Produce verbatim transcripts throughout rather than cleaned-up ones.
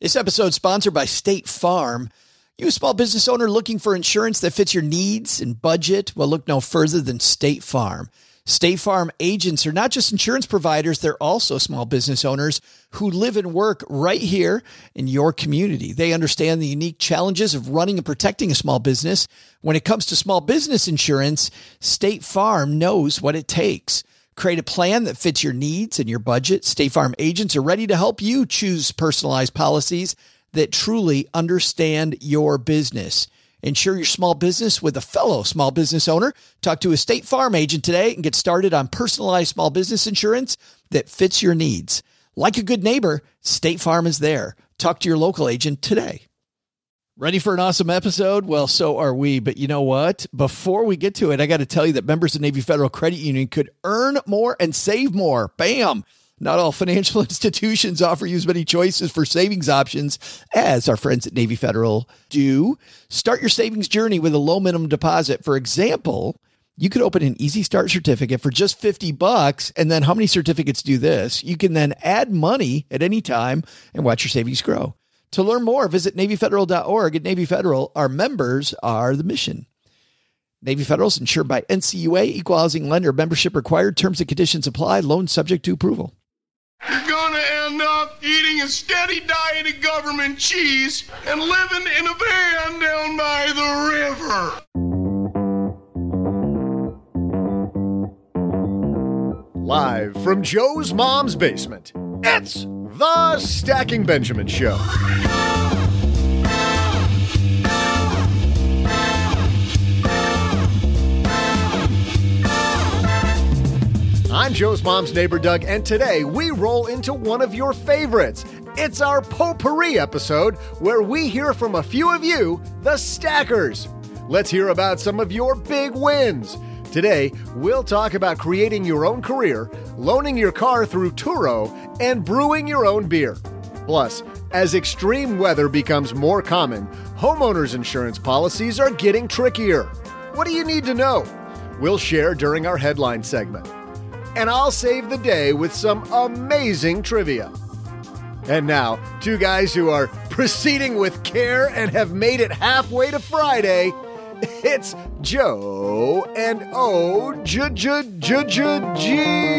This episode is sponsored by State Farm. You a small business owner looking for insurance that fits your needs and budget? Well, look no further than State Farm. State Farm agents are not just insurance providers, they're also small business owners who live and work right here in your community. They understand the unique challenges of running and protecting a small business. When it comes to small business insurance, State Farm knows what it takes. Create a plan that fits your needs and your budget. State Farm agents are ready to help you choose personalized policies that truly understand your business. Insure your small business with a fellow small business owner. Talk to a State Farm agent today and get started on personalized small business insurance that fits your needs. Like a good neighbor, State Farm is there. Talk to your local agent today. Ready for an awesome episode? Well, so are we. But you know what? Before we get to it, I got to tell you that members of Navy Federal Credit Union could earn more and save more. Bam! Not all financial institutions offer you as many choices for savings options as our friends at Navy Federal do. Start your savings journey with a low minimum deposit. For example, you could open an Easy Start certificate for just fifty bucks. And then how many certificates do this? You can then add money at any time and watch your savings grow. To learn more, visit Navy Federal dot org. At Navy Federal, our members are the mission. Navy Federal is insured by N C U A, Equal Housing Lender. Membership required. Terms and conditions apply. Loan subject to approval. You're gonna end up eating a steady diet of government cheese and living in a van down by the river. Live from Joe's mom's basement, it's the Stacking Benjamin Show. I'm Joe's mom's neighbor, Doug, and today we roll into one of your favorites. It's our potpourri episode where we hear from a few of you, the Stackers. Let's hear about some of your big wins. Today, we'll talk about creating your own career, loaning your car through Turo, and brewing your own beer. Plus, as extreme weather becomes more common, homeowners insurance policies are getting trickier. What do you need to know? We'll share during our headline segment. And I'll save the day with some amazing trivia. And now, two guys who are proceeding with care and have made it halfway to Friday. It's Joe and O J J J J G.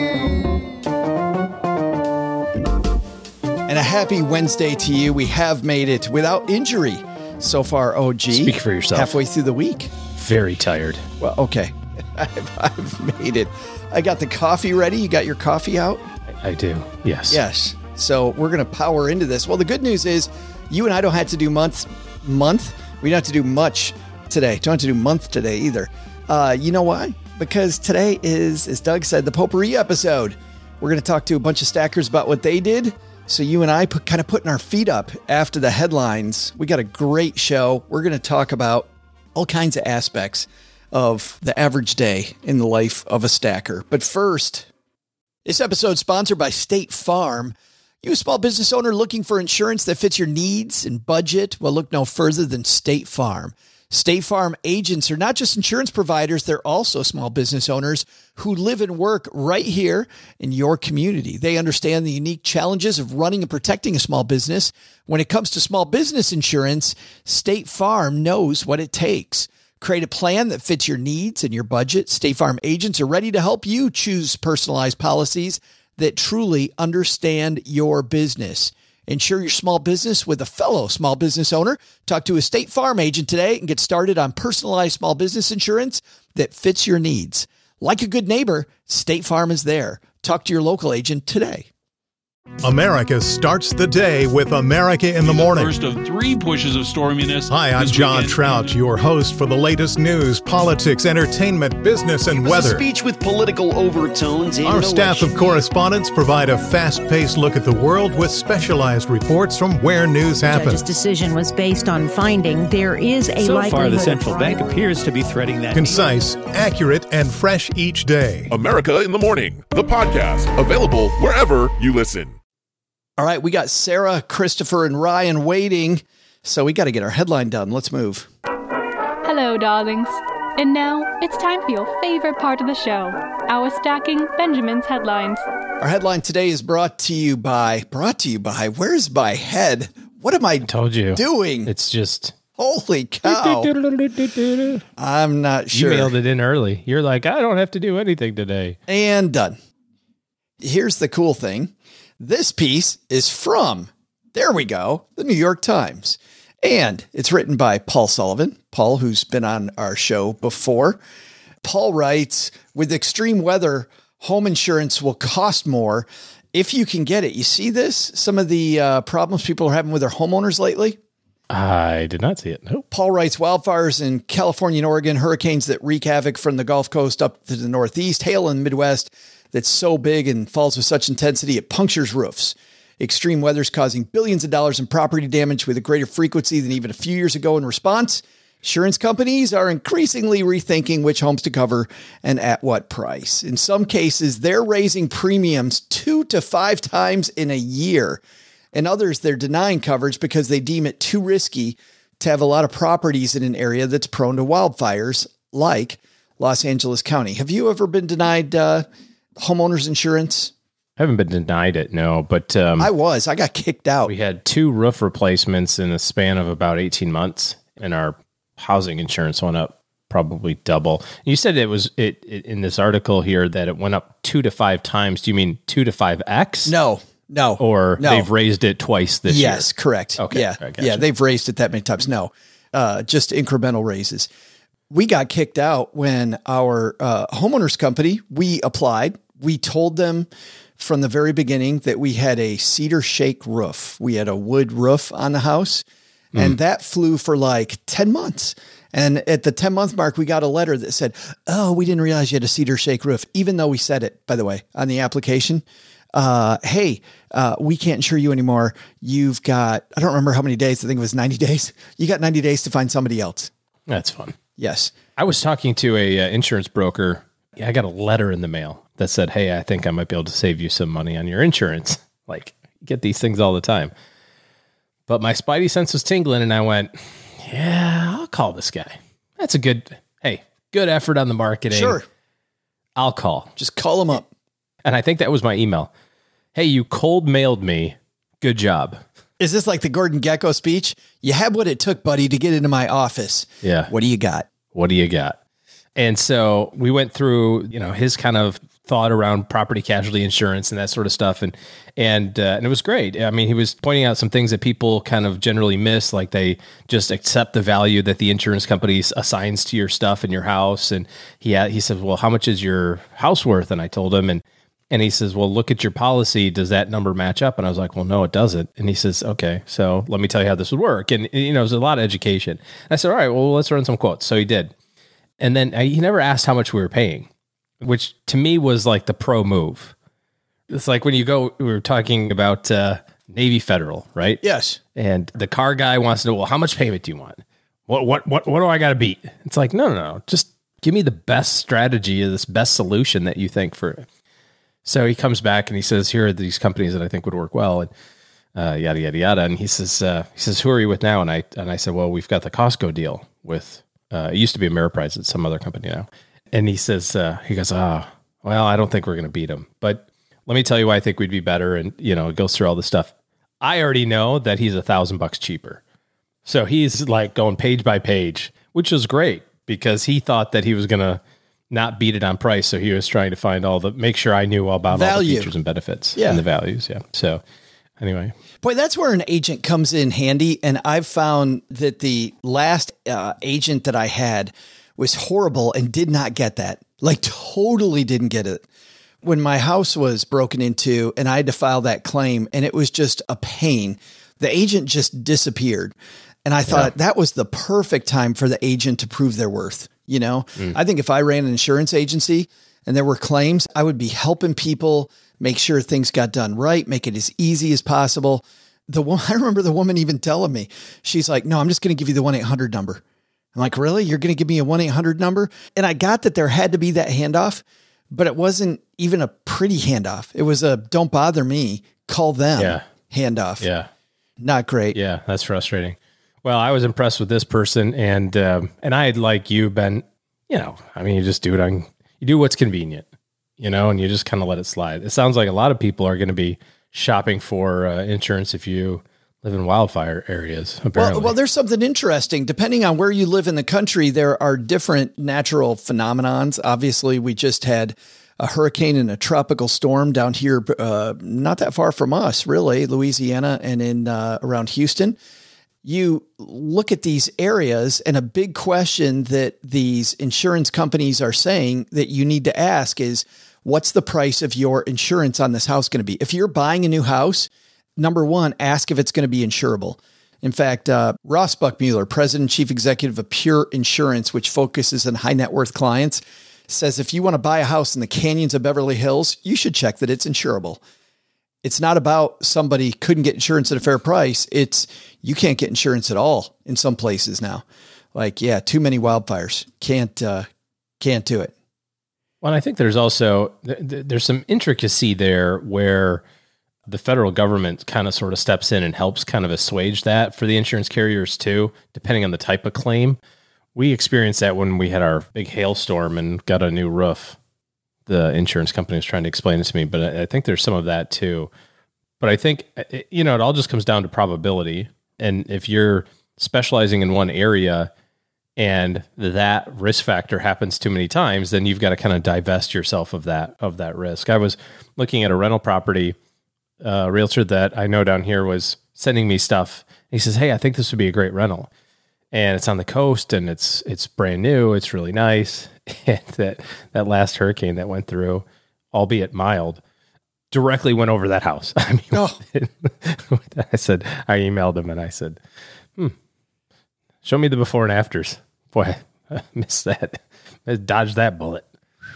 And a happy Wednesday to you. We have made it without injury so far, O G. Speak for yourself. Halfway through the week. Very tired. Well, okay. I've, I've made it. I got the coffee ready. You got your coffee out? I, I do. Yes. Yes. So we're going to power into this. Well, the good news is you and I don't have to do month, month. We don't have to do much today. Don't have to do month today either. Uh, you know why? Because today is, as Doug said, the potpourri episode. We're going to talk to a bunch of stackers about what they did. So you and I put, kind of putting our feet up after the headlines. We got a great show. We're going to talk about all kinds of aspects of the average day in the life of a stacker. But first, this episode is sponsored by State Farm. You a small business owner looking for insurance that fits your needs and budget? Well, look no further than State Farm. State Farm agents are not just insurance providers, they're also small business owners who live and work right here in your community. They understand the unique challenges of running and protecting a small business. When it comes to small business insurance, State Farm knows what it takes. Create a plan that fits your needs and your budget. State Farm agents are ready to help you choose personalized policies that truly understand your business. Insure your small business with a fellow small business owner. Talk to a State Farm agent today and get started on personalized small business insurance that fits your needs. Like a good neighbor, State Farm is there. Talk to your local agent today. America starts the day with America in the Morning. First of three pushes of storminess. Hi, I'm John weekend. Trout, your host for the latest news, politics, entertainment, business, and it was weather. A speech with political overtones. Our staff of correspondents provide a fast-paced look at the world with specialized reports from where news happens. The judge's decision was based on finding there is a so likelihood. So far, the central bank appears to be threading that. Concise, accurate, and fresh each day. America in the Morning, the podcast, available wherever you listen. All right, we got Sarah, Christopher, and Ryan waiting, so we got to get our headline done. Let's move. Hello, darlings. And now it's time for your favorite part of the show, our Stacking Benjamin's headlines. Our headline today is brought to you by, brought to you by, where's my head? What am I I told you. doing? It's just... Holy cow. I'm not sure. You mailed it in early. You're like, I don't have to do anything today. And done. Here's the cool thing. This piece is from, there we go, the New York Times. And it's written by Paul Sullivan. Paul, who's been on our show before. Paul writes, with extreme weather, home insurance will cost more if you can get it. You see this? Some of the uh, problems people are having with their homeowners lately? I did not see it. Nope. Paul writes, wildfires in California and Oregon, hurricanes that wreak havoc from the Gulf Coast up to the Northeast, hail in the Midwest that's so big and falls with such intensity it punctures roofs. Extreme weather's causing billions of dollars in property damage with a greater frequency than even a few years ago. In response, insurance companies are increasingly rethinking which homes to cover and at what price. In some cases, they're raising premiums two to five times in a year. In others, they're denying coverage because they deem it too risky to have a lot of properties in an area that's prone to wildfires, like Los Angeles County. Have you ever been denied uh, homeowners insurance? I haven't been denied it, no, but... Um, I was. I got kicked out. We had two roof replacements in a span of about eighteen months, and our housing insurance went up probably double. You said it was it, it in this article here that it went up two to five times. Do you mean two to five X? No. No. Or no. they've raised it twice this year? Yes, correct. Okay. Yeah, yeah, they've raised it that many times. No, uh, just incremental raises. We got kicked out when our uh, homeowners company, we applied. We told them from the very beginning that we had a cedar shake roof. We had a wood roof on the house, mm. and that flew for like ten months. And at the ten month mark, we got a letter that said, oh, we didn't realize you had a cedar shake roof, even though we said it, by the way, on the application. Uh, hey, uh, we can't insure you anymore. You've got, I don't remember how many days. I think it was ninety days. You got ninety days to find somebody else. That's fun. Yes. I was talking to a uh, insurance broker. Yeah, I got a letter in the mail that said, hey, I think I might be able to save you some money on your insurance. Like, you get these things all the time. But my spidey sense was tingling and I went, yeah, I'll call this guy. That's a good, hey, good effort on the marketing. Sure. I'll call. Just call him up. And I think that was my email. Hey, you cold mailed me. Good job. Is this like the Gordon Gekko speech? You had what it took, buddy, to get into my office. Yeah. What do you got? What do you got? And so we went through, you know, his kind of thought around property casualty insurance and that sort of stuff. And, and, uh, and it was great. I mean, he was pointing out some things that people kind of generally miss, like they just accept the value that the insurance company assigns to your stuff in your house. And he, had, he said, well, how much is your house worth? And I told him, and, and he says, well, look at your policy. Does that number match up? And I was like, well, no, it doesn't. And he says, okay, so let me tell you how this would work. And, you know, there's a lot of education. And I said, all right, well, let's run some quotes. So he did. And then I, he never asked how much we were paying, which to me was like the pro move. It's like when you go, we were talking about uh, Navy Federal, right? Yes. And the car guy wants to know, well, how much payment do you want? What, what, what, what do I got to beat? It's like, no, no, no, just give me the best strategy or this best solution that you think for it. So he comes back and he says, here are these companies that I think would work well, and uh, yada, yada, yada. And he says, uh, he says, who are you with now? And I, and I said, well, we've got the Costco deal with, uh, it used to be Ameriprise. It's some other company now. And he says, uh, he goes, ah, oh, well, I don't think we're going to beat them, but let me tell you why I think we'd be better. And, you know, it goes through all this stuff. I already know that he's a thousand bucks cheaper. So he's like going page by page, which was great because he thought that he was going to not beat it on price. So he was trying to find all the, make sure I knew all about Value. all the features and benefits yeah. and the values. Yeah. So anyway. Boy, that's where an agent comes in handy. And I've found that the last uh, agent that I had was horrible and did not get that. Like totally didn't get it. When my house was broken into and I had to file that claim and it was just a pain, the agent just disappeared. And I thought yeah. that was the perfect time for the agent to prove their worth. You know, mm. I think if I ran an insurance agency and there were claims, I would be helping people make sure things got done right, make it as easy as possible. The one, I remember the woman even telling me, she's like, no, I'm just going to give you the one eight hundred number. I'm like, really? You're going to give me a one eight hundred number? And I got that there had to be that handoff, but it wasn't even a pretty handoff. It was a don't bother me, call them yeah. handoff. Yeah. Not great. Yeah, that's frustrating. Well, I was impressed with this person, and um, and I had, like you, been, you know, I mean, you just do it on, you do what's convenient, you know, and you just kind of let it slide. It sounds like a lot of people are going to be shopping for uh, insurance if you live in wildfire areas, apparently. Well, well, there's something interesting. Depending on where you live in the country, there are different natural phenomenons. Obviously, we just had a hurricane and a tropical storm down here, uh, not that far from us, really, Louisiana and in uh, around Houston. You look at these areas, and a big question that these insurance companies are saying that you need to ask is, what's the price of your insurance on this house going to be? If you're buying a new house, number one, ask if it's going to be insurable. In fact, uh, Ross Buckmueller, president and chief executive of Pure Insurance, which focuses on high net worth clients, says if you want to buy a house in the canyons of Beverly Hills, you should check that it's insurable. It's not about somebody couldn't get insurance at a fair price. It's you can't get insurance at all in some places now. Like, yeah, too many wildfires. Can't, uh, can't do it. Well, I think there's also, th- there's some intricacy there where the federal government kind of sort of steps in and helps kind of assuage that for the insurance carriers too, depending on the type of claim. We experienced that when we had our big hailstorm and got a new roof. The insurance company was trying to explain it to me, but I think there's some of that too. But I think, you know, it all just comes down to probability. And if you're specializing in one area and that risk factor happens too many times, then you've got to kind of divest yourself of that, of that risk. I was looking at a rental property. A realtor that I know down here was sending me stuff. He says, "Hey, I think this would be a great rental, and it's on the coast, and it's it's brand new. It's really nice." And that that last hurricane that went through, albeit mild, directly went over that house. I mean, oh. I said, I emailed him and I said, "Hmm, show me the before and afters." Boy, I missed that. I dodged that bullet.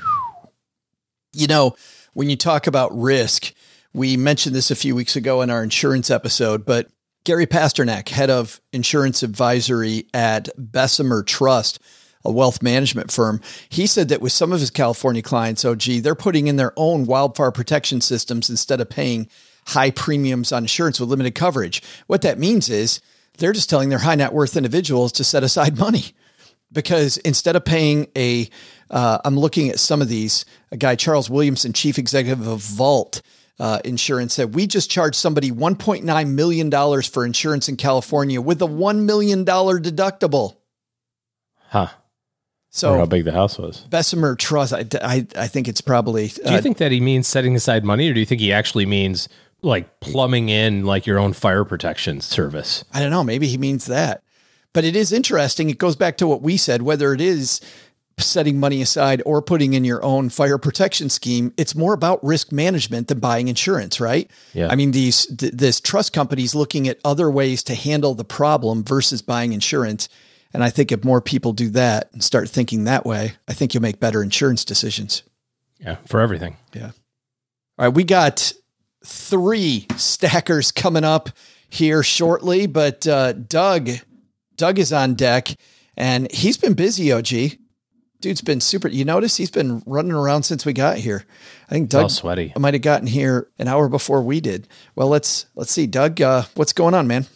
You know, when you talk about risk. We mentioned this a few weeks ago in our insurance episode, but Gary Pasternak, head of insurance advisory at Bessemer Trust, a wealth management firm, he said that with some of his California clients, oh, gee, they're putting in their own wildfire protection systems instead of paying high premiums on insurance with limited coverage. What that means is they're just telling their high net worth individuals to set aside money because instead of paying a, uh, I'm looking at some of these, a guy, Charles Williamson, chief executive of Vault, Uh, insurance said, we just charged somebody one point nine million dollars for insurance in California with a one million dollars deductible. Huh. So or how big the house was. Bessemer Trust, I, I, I think it's probably... Uh, do you think that he means setting aside money, or do you think he actually means like plumbing in like your own fire protection service? I don't know. Maybe he means that. But it is interesting. It goes back to what we said, whether it is setting money aside or putting in your own fire protection scheme, it's more about risk management than buying insurance, right? Yeah. I mean, these, th- this trust company's looking at other ways to handle the problem versus buying insurance. And I think if more people do that and start thinking that way, I think you'll make better insurance decisions. Yeah. For everything. Yeah. All right. We got three stackers coming up here shortly, but, uh, Doug, Doug is on deck and he's been busy, O G. Dude's been super. You notice he's been running around since we got here. I think Doug all sweaty. might have gotten here an hour before we did. Well, let's let's see, Doug. Uh, what's going on, man?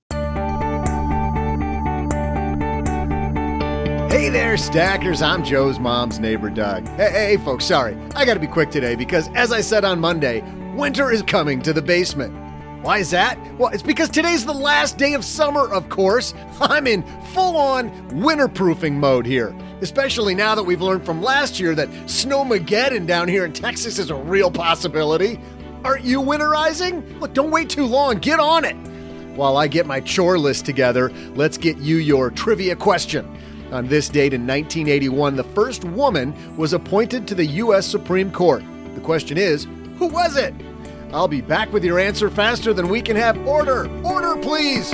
Hey there, stackers. I'm Joe's mom's neighbor, Doug. Hey, hey, folks. Sorry, I got to be quick today because, as I said on Monday, winter is coming to the basement. Why is that? Well, it's because today's the last day of summer, of course. I'm in full-on winterproofing mode here, especially now that we've learned from last year that Snowmageddon down here in Texas is a real possibility. Aren't you winterizing? Look, don't wait too long. Get on it. While I get my chore list together, let's get you your trivia question. On this date in nineteen eighty-one, the first woman was appointed to the U S Supreme Court. The question is, who was it? I'll be back with your answer faster than we can have order. Order, please.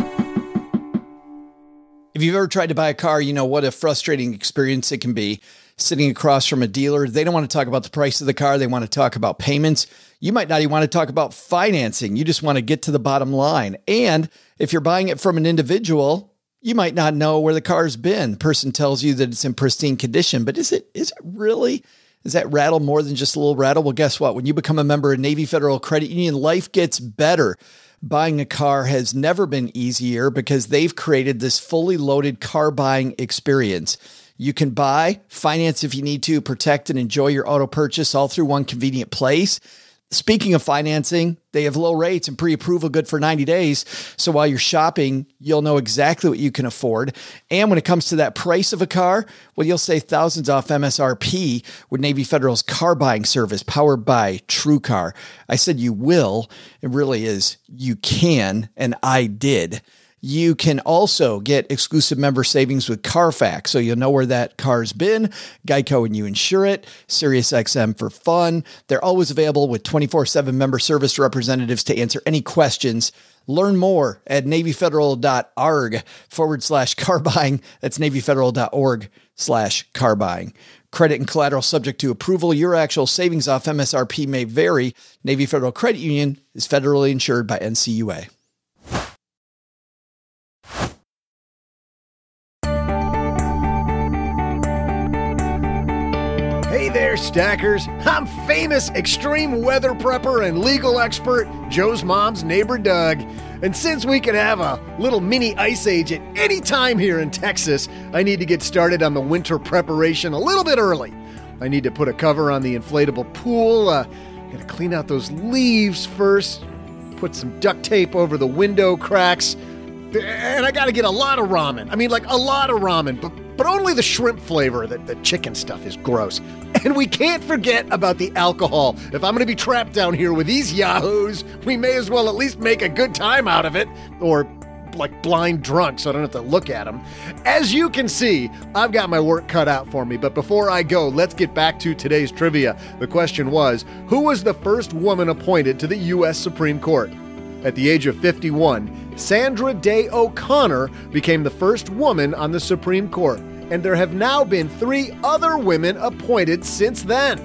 If you've ever tried to buy a car, you know what a frustrating experience it can be. Sitting across from a dealer, they don't want to talk about the price of the car. They want to talk about payments. You might not even want to talk about financing. You just want to get to the bottom line. And if you're buying it from an individual, you might not know where the car's been. The person tells you that it's in pristine condition, but is it is it really? Is that rattle more than just a little rattle? Well, guess what? When you become a member of Navy Federal Credit Union, life gets better. Buying a car has never been easier because they've created this fully loaded car buying experience. You can buy, finance if you need to, protect and enjoy your auto purchase all through one convenient place. Speaking of financing, they have low rates and pre-approval good for ninety days. So while you're shopping, you'll know exactly what you can afford. And when it comes to that price of a car, well, you'll save thousands off M S R P with Navy Federal's car buying service powered by TrueCar. I said you will. It really is you can, and I did. You can also get exclusive member savings with Carfax, so you'll know where that car's been, Geico when you insure it, SiriusXM for fun. They're always available with twenty-four seven member service representatives to answer any questions. Learn more at NavyFederal.org forward slash car buying. That's NavyFederal.org slash car buying. Credit and collateral subject to approval. Your actual savings off M S R P may vary. Navy Federal Credit Union is federally insured by N C U A. Hey there, stackers. I'm famous extreme weather prepper and legal expert Joe's mom's neighbor Doug. And since we could have a little mini ice age at any time here in Texas, I need to get started on the winter preparation a little bit early. I need to put a cover on the inflatable pool. Uh, gotta clean out those leaves first. Put some duct tape over the window cracks. And I gotta get a lot of ramen. I mean, like a lot of ramen, but but only the shrimp flavor. The, the chicken stuff is gross. And we can't forget about the alcohol. If I'm going to be trapped down here with these yahoos, we may as well at least make a good time out of it. Or like blind drunk so I don't have to look at them. As you can see, I've got my work cut out for me. But before I go, let's get back to today's trivia. The question was, who was the first woman appointed to the U S Supreme Court? At the age of fifty-one, Sandra Day O'Connor became the first woman on the Supreme Court, and there have now been three other women appointed since then.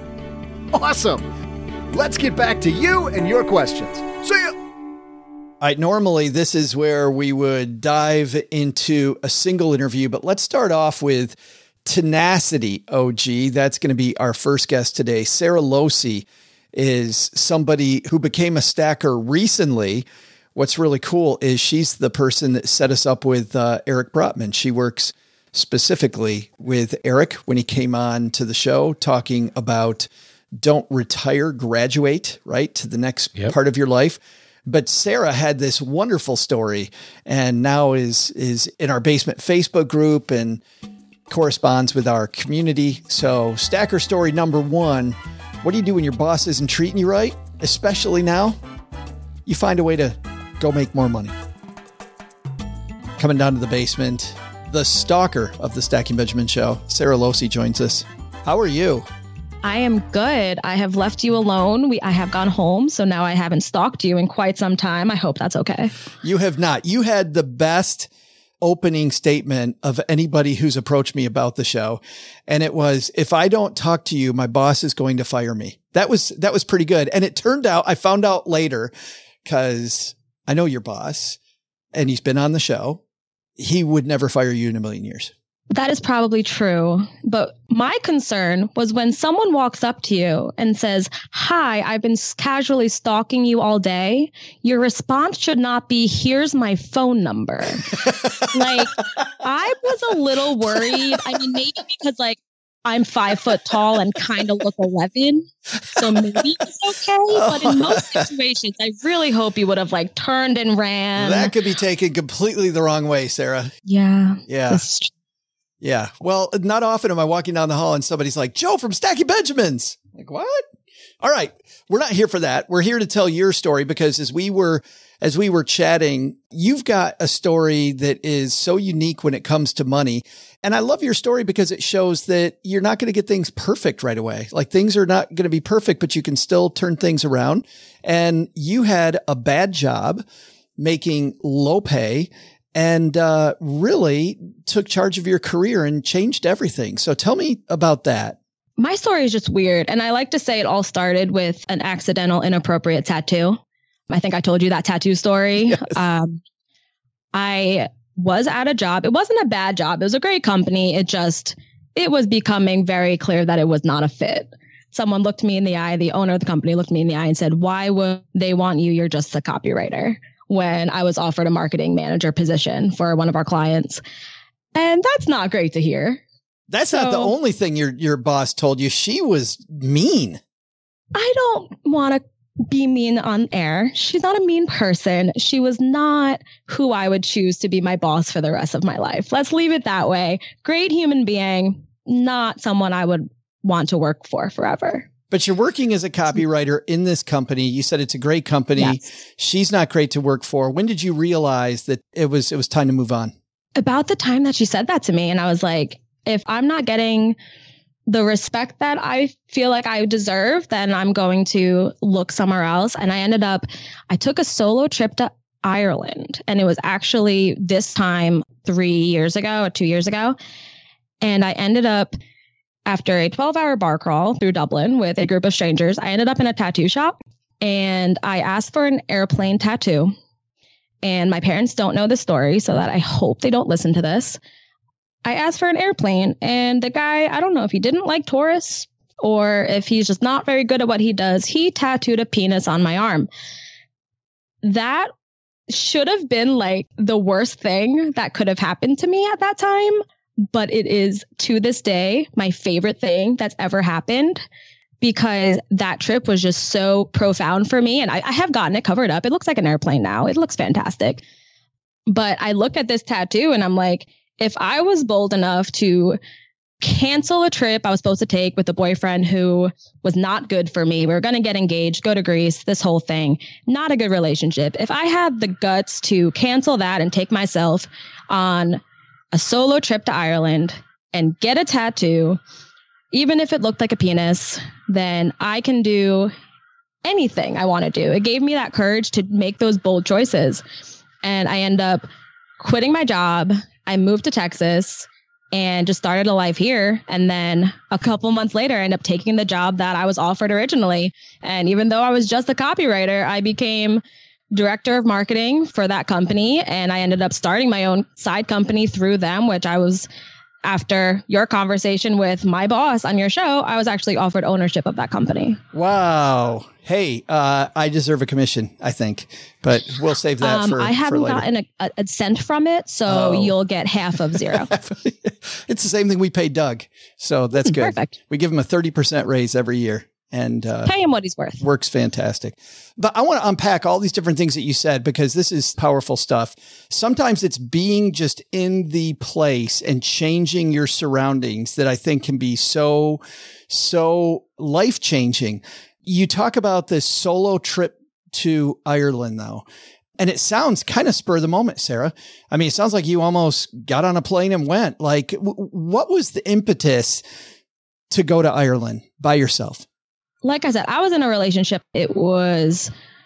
Awesome! Let's get back to you and your questions. See ya! All right, normally this is where we would dive into a single interview, but let's start off with Tenacity O G. That's going to be our first guest today. Sarah Losey is somebody who became a stacker recently. What's really cool is she's the person that set us up with uh, Eric Brotman. She works specifically with Eric when he came on to the show talking about don't retire, graduate, right, to the next yep. part of your life. But Sarah had this wonderful story and now is is in our basement Facebook group and corresponds with our community. So stacker story number one. What do you do when your boss isn't treating you right? Especially now, you find a way to go make more money. Coming down to the basement, the stalker of the Stacking Benjamin Show, Sarah Losey joins us. How are you? I am good. I have left you alone. We, I have gone home, so now I haven't stalked you in quite some time. I hope that's okay. You have not. You had the best opening statement of anybody who's approached me about the show. And it was, if I don't talk to you, my boss is going to fire me. That was, that was pretty good. And it turned out, I found out later, cause I know your boss and he's been on the show. He would never fire you in a million years. That is probably true. But my concern was when someone walks up to you and says, hi, I've been casually stalking you all day. Your response should not be, here's my phone number. Like, I was a little worried. I mean, maybe because like I'm five foot tall and kind of look eleven. So maybe it's okay. But in most situations, I really hope you would have like turned and ran. That could be taken completely the wrong way, Sarah. Yeah. Yeah. Yeah. Well, not often am I walking down the hall and somebody's like, Joe from Stacking Benjamins. Like, what? All right. We're not here for that. We're here to tell your story because as we were, as we were chatting, you've got a story that is so unique when it comes to money. And I love your story because it shows that you're not going to get things perfect right away. Like things are not going to be perfect, but you can still turn things around. And you had a bad job making low pay and uh, really took charge of your career and changed everything. So tell me about that. My story is just weird. And I like to say it all started with an accidental, inappropriate tattoo. I think I told you that tattoo story. Yes. Um, I was at a job. It wasn't a bad job. It was a great company. It just, it was becoming very clear that it was not a fit. Someone looked me in the eye. The owner of the company looked me in the eye and said, why would they want you? You're just a copywriter. When I was offered a marketing manager position for one of our clients. And that's not great to hear. That's so, not the only thing your your boss told you. She was mean. I don't want to be mean on air. She's not a mean person. She was not who I would choose to be my boss for the rest of my life. Let's leave it that way. Great human being, not someone I would want to work for forever. But you're working as a copywriter in this company. You said it's a great company. Yes. She's not great to work for. When did you realize that it was it was time to move on? About the time that she said that to me. And I was like, if I'm not getting the respect that I feel like I deserve, then I'm going to look somewhere else. And I ended up, I took a solo trip to Ireland. And it was actually this time three years ago or two years ago. And I ended up, after a twelve hour bar crawl through Dublin with a group of strangers, I ended up in a tattoo shop and I asked for an airplane tattoo. And my parents don't know the story, so that I hope they don't listen to this. I asked for an airplane and the guy, I don't know if he didn't like tourists or if he's just not very good at what he does. He tattooed a penis on my arm. That should have been like the worst thing that could have happened to me at that time. But it is to this day, my favorite thing that's ever happened because that trip was just so profound for me. And I, I have gotten it covered up. It looks like an airplane now. It looks fantastic. But I look at this tattoo and I'm like, if I was bold enough to cancel a trip I was supposed to take with a boyfriend who was not good for me, we were going to get engaged, go to Greece, this whole thing, not a good relationship. If I had the guts to cancel that and take myself on a solo trip to Ireland and get a tattoo, even if it looked like a penis, then I can do anything I want to do. It gave me that courage to make those bold choices. And I end up quitting my job. I moved to Texas and just started a life here. And then a couple months later, I ended up taking the job that I was offered originally. And even though I was just a copywriter, I became director of marketing for that company. And I ended up starting my own side company through them, which I was, after your conversation with my boss on your show, I was actually offered ownership of that company. Wow. Hey, uh, I deserve a commission, I think, but we'll save that um, for I haven't for later. gotten a, a cent from it, so oh. you'll get half of zero. It's the same thing we pay Doug. So that's good. Perfect. We give him a thirty percent raise every year. And uh, pay him what he's worth. Works fantastic. But I want to unpack all these different things that you said, because this is powerful stuff. Sometimes it's being just in the place and changing your surroundings that I think can be so, so life-changing. You talk about this solo trip to Ireland, though, and it sounds kind of spur of the moment, Sarah. I mean, it sounds like you almost got on a plane and went. Like, w- what was the impetus to go to Ireland by yourself? Like I said, I was in a relationship. It was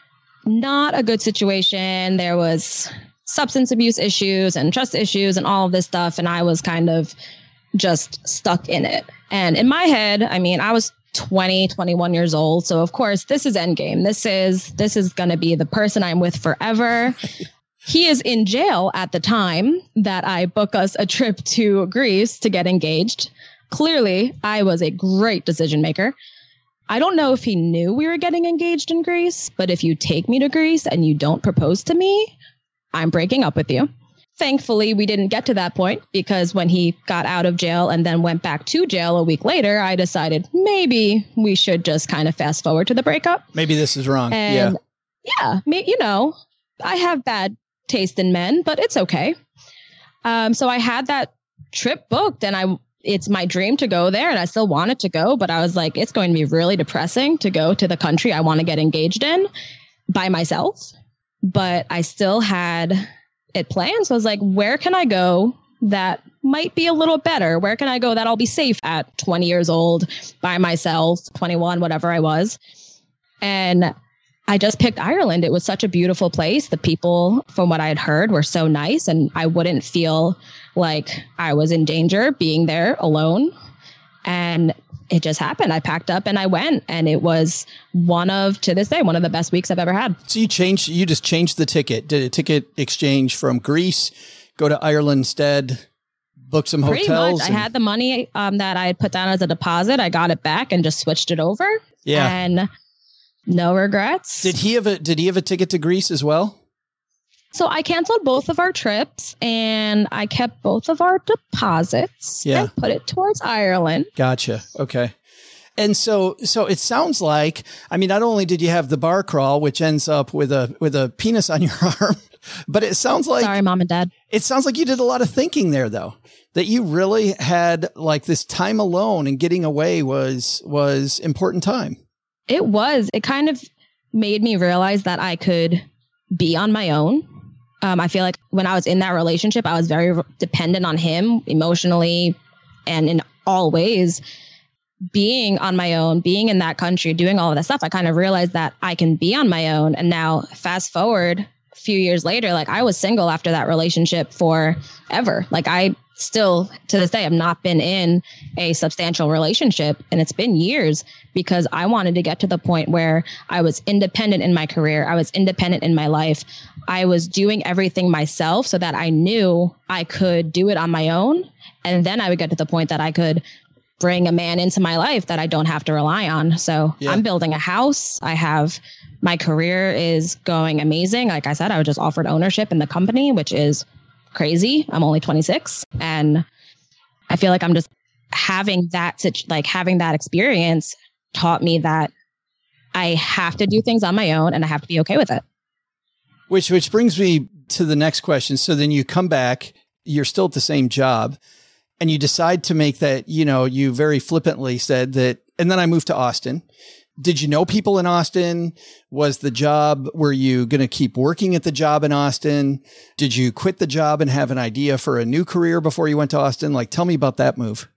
not a good situation. There was substance abuse issues and trust issues and all of this stuff. And I was kind of just stuck in it. And in my head, I mean, I was twenty, twenty-one years old. So of course, this is endgame. This is, this is going to be the person I'm with forever. He is in jail at the time that I book us a trip to Greece to get engaged. Clearly, I was a great decision maker. I don't know if he knew we were getting engaged in Greece, but if you take me to Greece and you don't propose to me, I'm breaking up with you. Thankfully, we didn't get to that point, because when he got out of jail and then went back to jail a week later, I decided maybe we should just kind of fast forward to the breakup. Maybe this is wrong. And yeah. Yeah. You know, I have bad taste in men, but it's okay. Um, so I had that trip booked and I it's my dream to go there and I still wanted to go, but I was like, it's going to be really depressing to go to the country I want to get engaged in by myself. But I still had it planned. So I was like, where can I go that might be a little better? Where can I go that I'll be safe at twenty years old by myself, twenty-one, whatever I was. And I just picked Ireland. It was such a beautiful place. The people, from what I had heard, were so nice, and I wouldn't feel like I was in danger being there alone. And it just happened. I packed up and I went, and it was one of, to this day, one of the best weeks I've ever had. So you changed, you just changed the ticket, did a ticket exchange from Greece, go to Ireland instead, book some hotels. Pretty much. And I had the money um, that I had put down as a deposit. I got it back and just switched it over. Yeah. And no regrets. Did he have a, did he have a ticket to Greece as well? So I canceled both of our trips and I kept both of our deposits yeah. and put it towards Ireland. Gotcha. Okay. And so, so it sounds like, I mean, not only did you have the bar crawl, which ends up with a, with a penis on your arm, but it sounds like, sorry, mom and dad. It sounds like you did a lot of thinking there though, that you really had like this time alone and getting away was, was important time. It was, it kind of made me realize that I could be on my own. Um, I feel like when I was in that relationship, I was very re- dependent on him emotionally and in all ways. Being on my own, being in that country, doing all of that stuff, I kind of realized that I can be on my own. And now fast forward a few years later, like I was single after that relationship forever. Like I still to this day have not been in a substantial relationship, and it's been years because I wanted to get to the point where I was independent in my career. I was independent in my life. I was doing everything myself so that I knew I could do it on my own. And then I would get to the point that I could bring a man into my life that I don't have to rely on. So yeah. I'm building a house. I have, my career is going amazing. Like I said, I was just offered ownership in the company, which is crazy. I'm only twenty-six. And I feel like I'm just having that, like having that experience taught me that I have to do things on my own and I have to be okay with it. Which, which brings me to the next question. So then you come back, you're still at the same job, and you decide to make that, you know, you very flippantly said that, and then I moved to Austin. Did you know people in Austin? Was the job, were you going to keep working at the job in Austin? Did you quit the job and have an idea for a new career before you went to Austin? Like, tell me about that move.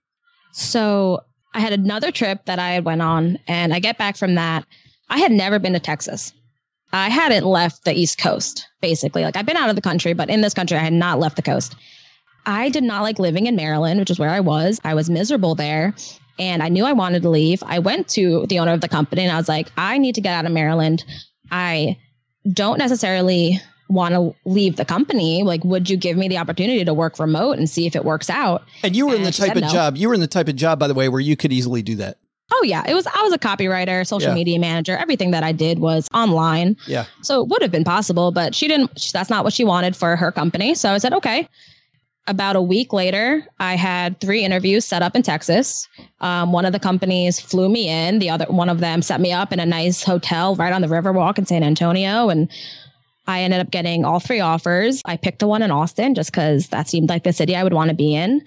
So I had another trip that I went on, and I get back from that. I had never been to Texas. I hadn't left the East Coast, basically. Like I've been out of the country, but in this country, I had not left the coast. I did not like living in Maryland, which is where I was. I was miserable there. And I knew I wanted to leave. I went to the owner of the company and I was like, I need to get out of Maryland. I don't necessarily want to leave the company. Like, would you give me the opportunity to work remote and see if it works out? And you were and in the type of no. job, you were in the type of job, by the way, where you could easily do that. Oh yeah. It was, I was a copywriter, social yeah. media manager. Everything that I did was online. Yeah. So it would have been possible, but she didn't, that's not what she wanted for her company. So I said, okay. About a week later, I had three interviews set up in Texas. Um, one of the companies flew me in. The other one of them set me up in a nice hotel right on the Riverwalk in San Antonio. And I ended up getting all three offers. I picked the one in Austin just because that seemed like the city I would want to be in.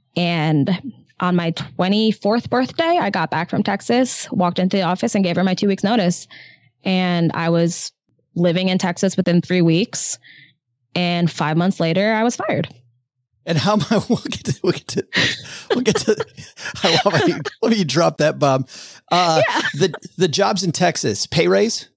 And on my twenty-fourth birthday, I got back from Texas, walked into the office and gave her my two weeks notice. And I was living in Texas within three weeks. And five months later, I was fired. And how am I, we'll get to, we'll get to, we'll get to, I love how you, love how you drop that bomb. Uh, yeah. the, the jobs in Texas, pay raise?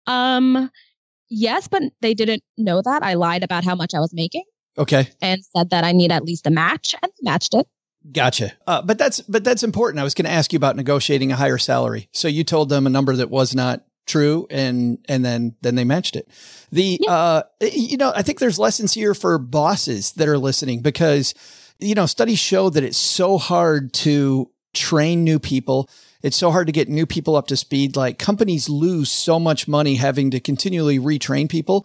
Um, yes, but they didn't know that. I lied about how much I was making. Okay. And said that I need at least a match, and they matched it. Gotcha. Uh, but that's, but that's important. I was going to ask you about negotiating a higher salary. So you told them a number that was not true, and and then then they matched it. The yeah. uh you know, I think there's lessons here for bosses that are listening, because you know, studies show that it's so hard to train new people. It's so hard to get new people up to speed. Like companies lose so much money having to continually retrain people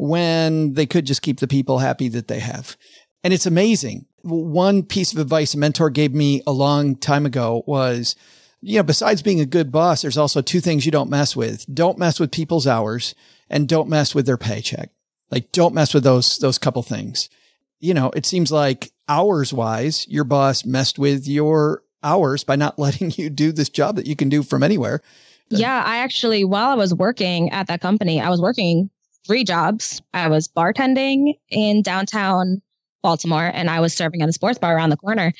when they could just keep the people happy that they have. And it's amazing. One piece of advice a mentor gave me a long time ago was, you know, besides being a good boss, there's also two things you don't mess with. Don't mess with people's hours, and don't mess with their paycheck. Like, don't mess with those, those couple things. You know, it seems like hours wise, your boss messed with your hours by not letting you do this job that you can do from anywhere. Yeah. I actually, while I was working at that company, I was working three jobs. I was bartending in downtown Baltimore, and I was serving at a sports bar around the corner.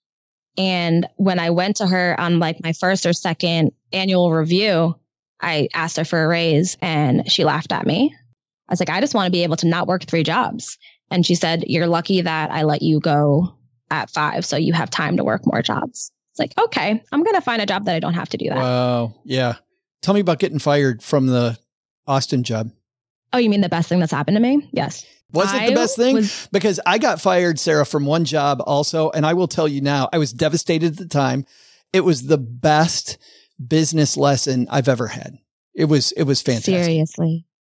And when I went to her on like my first or second annual review, I asked her for a raise, and she laughed at me. I was like, I just want to be able to not work three jobs. And she said, you're lucky that I let you go at five, so you have time to work more jobs. It's like, okay, I'm going to find a job that I don't have to do that. Wow. Yeah. Tell me about getting fired from the Austin job. Oh, you mean the best thing that's happened to me? Yes. Was it the best thing? Was, because I got fired, Sarah, from one job also. And I will tell you now, I was devastated at the time. It was the best business lesson I've ever had. It was, it was fantastic. Seriously.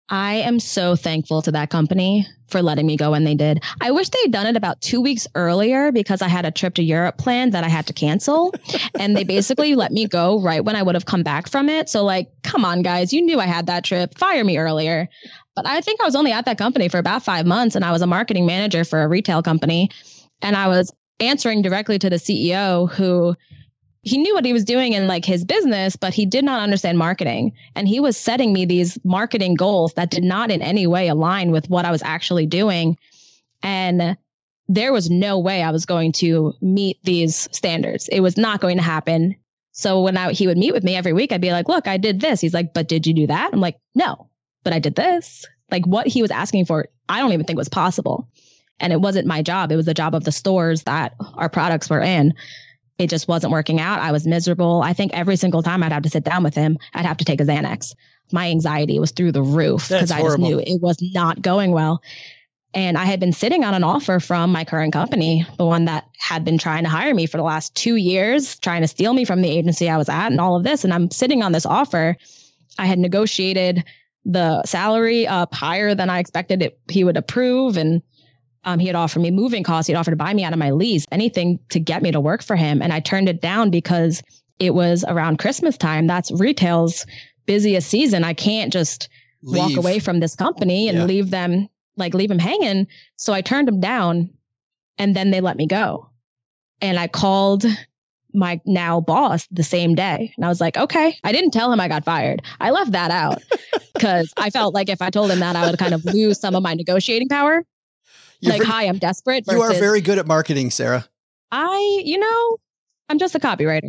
I am so thankful to that company for letting me go when they did. I wish they'd done it about two weeks earlier because I had a trip to Europe planned that I had to cancel. And they basically let me go right when I would have come back from it. So like, come on, guys, you knew I had that trip. Fire me earlier. But I think I was only at that company for about five months and I was a marketing manager for a retail company. And I was answering directly to the C E O who he knew what he was doing in like his business, but he did not understand marketing. And he was setting me these marketing goals that did not in any way align with what I was actually doing. And there was no way I was going to meet these standards. It was not going to happen. So when I, he would meet with me every week, I'd be like, look, I did this. He's like, but did you do that? I'm like, no, but I did this. Like what he was asking for, I don't even think was possible. And it wasn't my job. It was the job of the stores that our products were in. It just wasn't working out. I was miserable. I think every single time I'd have to sit down with him, I'd have to take a Xanax. My anxiety was through the roof because I just knew it was not going well. And I had been sitting on an offer from my current company, the one that had been trying to hire me for the last two years, trying to steal me from the agency I was at and all of this. And I'm sitting on this offer. I had negotiated the salary up higher than I expected it he would approve. And Um, he had offered me moving costs. He'd offered to buy me out of my lease, anything to get me to work for him. And I turned it down because it was around Christmas time. That's retail's busiest season. I can't just leave. walk away from this company and yeah. leave them, like leave them hanging. So I turned them down and then they let me go. And I called my now boss the same day. And I was like, okay, I didn't tell him I got fired. I left that out because I felt like if I told him that, I would kind of lose some of my negotiating power. You're like, very, hi, I'm desperate. You are very good at marketing, Sarah. I, you know, I'm just a copywriter.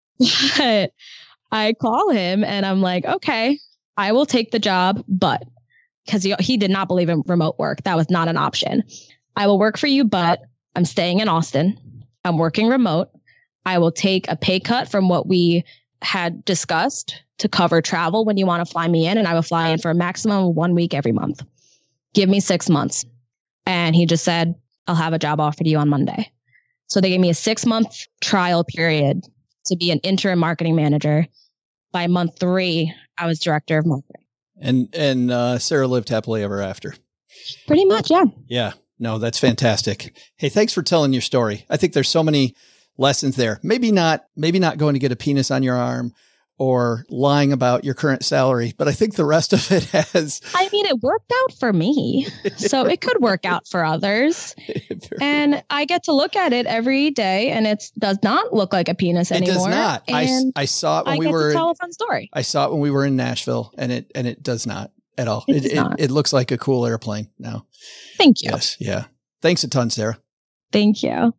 But I call him and I'm like, okay, I will take the job, but because he, he did not believe in remote work. That was not an option. I will work for you, but I'm staying in Austin. I'm working remote. I will take a pay cut from what we had discussed to cover travel when you want to fly me in. And I will fly in for a maximum of one week every month. Give me six months. And he just said, I'll have a job offer to you on Monday. So they gave me a six month trial period to be an interim marketing manager. By month three, I was director of marketing. And, and, uh, Sarah lived happily ever after. Pretty much. Yeah. Yeah. No, that's fantastic. Hey, thanks for telling your story. I think there's so many lessons there. Maybe not, maybe not going to get a penis on your arm or lying about your current salary, but I think the rest of it has. I mean, it worked out for me, so it could work out for others. And I get to look at it every day, and it does not look like a penis anymore. It does not. And I, I saw it when I we get were. To tell a fun story. I saw it when we were in Nashville, and it and it does not at all. It it, it, it looks like a cool airplane now. Thank you. Yes. Yeah. Thanks a ton, Sarah. Thank you.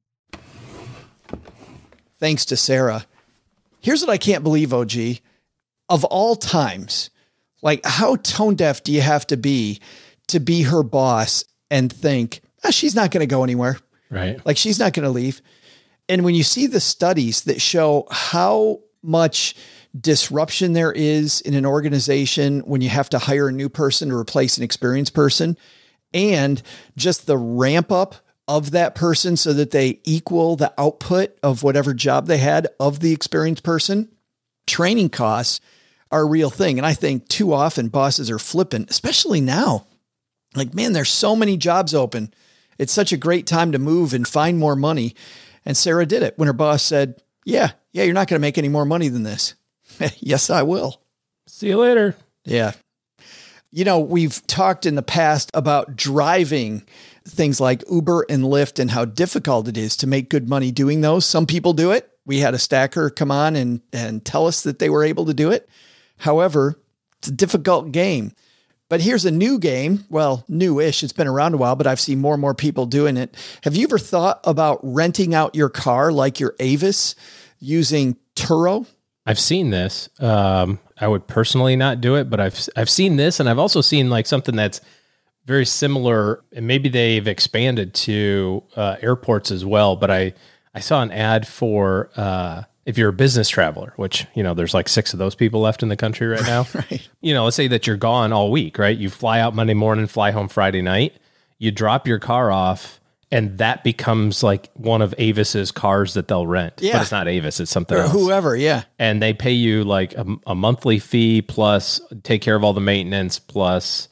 Thanks to Sarah. Here's what I can't believe, O G. Of all times, like how tone deaf do you have to be to be her boss and think, oh, she's not going to go anywhere. Right. Like she's not going to leave. And when you see the studies that show how much disruption there is in an organization when you have to hire a new person to replace an experienced person, and just the ramp up of that person so that they equal the output of whatever job they had of the experienced person, training costs are a real thing. And I think too often bosses are flippant, especially now. Like, man, there's so many jobs open. It's such a great time to move and find more money. And Sarah did it when her boss said, yeah, yeah, you're not going to make any more money than this. Yes, I will. See you later. Yeah. You know, we've talked in the past about driving things like Uber and Lyft and how difficult it is to make good money doing those. Some people do it. We had a stacker come on and, and tell us that they were able to do it. However, it's a difficult game. But here's a new game. Well, new-ish. It's been around a while, but I've seen more and more people doing it. Have you ever thought about renting out your car like your Avis using Turo? I've seen this. Um, I would personally not do it, but I've I've seen this, and I've also seen like something that's very similar, and maybe they've expanded to uh, airports as well. But I I saw an ad for uh, if you're a business traveler, which, you know, there's like six of those people left in the country right now. Right. You know, let's say that you're gone all week, right? You fly out Monday morning, fly home Friday night. You drop your car off, and that becomes like one of Avis's cars that they'll rent. Yeah. But it's not Avis, it's something or else. Whoever, yeah. And they pay you like a, a monthly fee plus take care of all the maintenance plus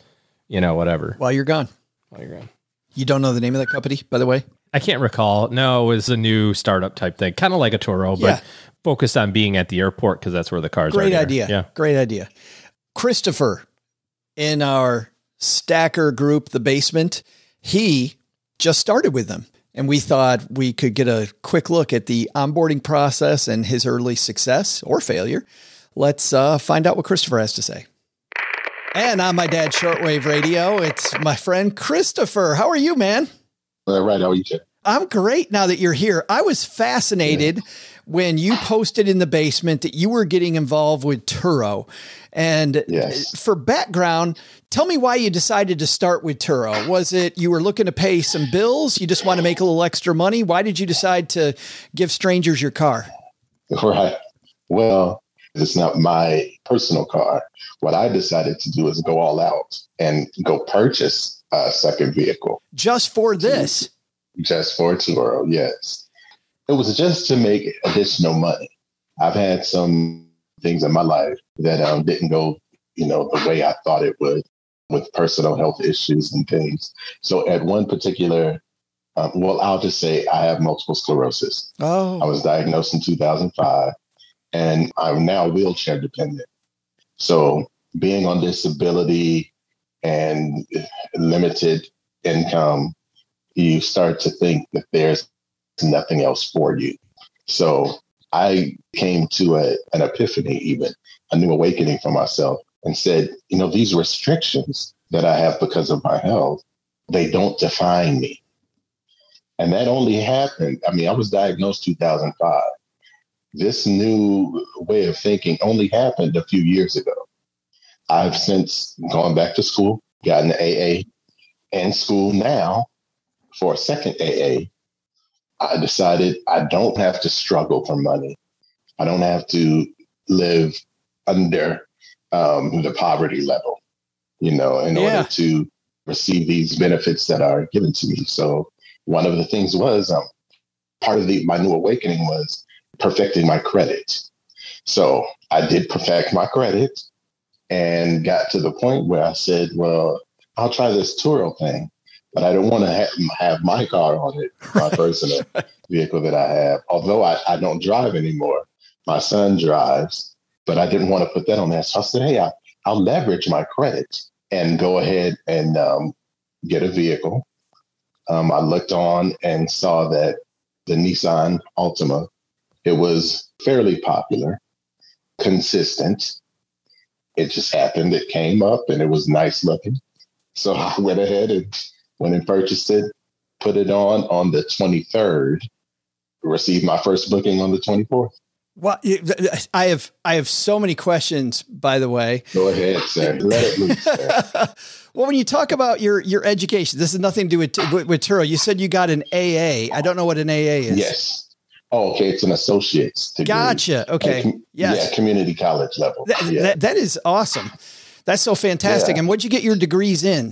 you know, whatever. While you're gone. While you're gone. You don't know the name of that company, by the way? I can't recall. No, it was a new startup type thing, kind of like a Turo, but Yeah. focused on being at the airport because that's where the cars are. Great there. idea. Yeah. Great idea. Christopher, in our stacker group, The Basement, he just started with them. And we thought we could get a quick look at the onboarding process and his early success or failure. Let's uh, find out what Christopher has to say. And on my dad's shortwave radio, it's my friend Christopher. How are you, man? All right. How are you, Jay? I'm great now that you're here. I was fascinated yeah. when you posted in The Basement that you were getting involved with Turo. And yes. for background, tell me why you decided to start with Turo. Was it you were looking to pay some bills? You just want to make a little extra money? Why did you decide to give strangers your car? Right. Well, it's not my personal car. What I decided to do is go all out and go purchase a second vehicle. Just for this? Just for Turo, yes. It was just to make additional money. I've had some things in my life that um, didn't go, you know, the way I thought it would, with personal health issues and things. So at one particular, um, well, I'll just say I have multiple sclerosis. Oh. I was diagnosed in two thousand five, and I'm now wheelchair dependent. So being on disability and limited income, you start to think that there's nothing else for you. So I came to a, an epiphany, even a new awakening for myself, and said, you know, these restrictions that I have because of my health, they don't define me. And that only happened. I mean, I was diagnosed two thousand five. This new way of thinking only happened a few years ago. I've since gone back to school, gotten an A A, and school now for a second A A. I decided I don't have to struggle for money. I don't have to live under um, the poverty level, you know, in yeah. order to receive these benefits that are given to me. So one of the things was um, part of the, my new awakening was perfecting my credit. So I did perfect my credit and got to the point where I said, well, I'll try this Turo thing, but I don't want to have, have my car on it, my personal vehicle that I have. Although I, I don't drive anymore. My son drives, but I didn't want to put that on there. So I said, hey, I, I'll leverage my credit and go ahead and um, get a vehicle. Um, I looked on and saw that the Nissan Altima, it was fairly popular, consistent. It just happened. It came up and it was nice looking. So I went ahead and went and purchased it, put it on on the twenty-third, received my first booking on the twenty-fourth. Well, I have I have so many questions, by the way. Go ahead, sir. Let it loose, sir. Well, when you talk about your your education, this has nothing to do with, with, with Turo. You said you got an A A. I don't know what an A A is. Yes. Oh, okay. It's an associate's degree. Gotcha. Okay. Com- yes. Yeah, community college level. That, yeah. that, that is awesome. That's so fantastic. Yeah. And what'd you get your degrees in?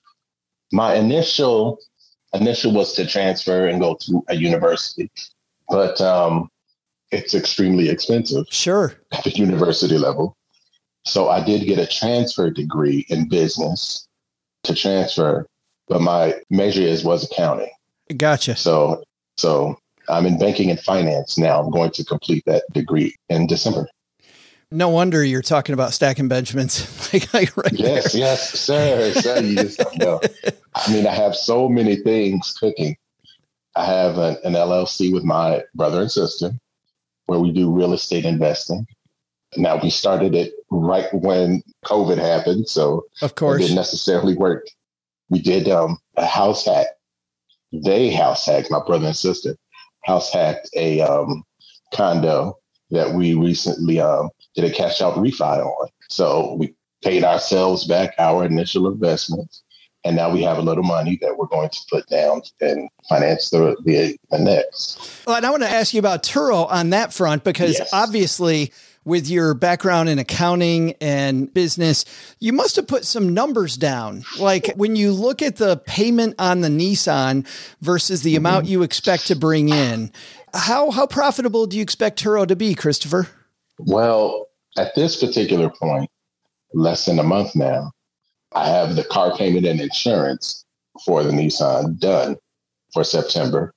My initial initial was to transfer and go to a university, but um, it's extremely expensive. Sure. At the university level. So I did get a transfer degree in business to transfer, but my major is was accounting. Gotcha. So, so I'm in banking and finance now. I'm going to complete that degree in December. No wonder you're talking about stacking Benjamins. like, like right yes, there. yes, sir, sir. You just don't know. I mean, I have so many things cooking. I have an, an L L C with my brother and sister where we do real estate investing. Now, we started it right when COVID happened, so of course it didn't necessarily work. We did um, a house hack. They house hacked, my brother and sister house hacked a um, condo that we recently um, did a cash out refi on. So we paid ourselves back our initial investment, and now we have a little money that we're going to put down and finance the the, the next. Well, and I want to ask you about Turo on that front, because yes. obviously with your background in accounting and business, you must have put some numbers down. Like when you look at the payment on the Nissan versus the mm-hmm. amount you expect to bring in, how how profitable do you expect Turo to be, Christopher? Well, at this particular point, less than a month now, I have the car payment and insurance for the Nissan done for September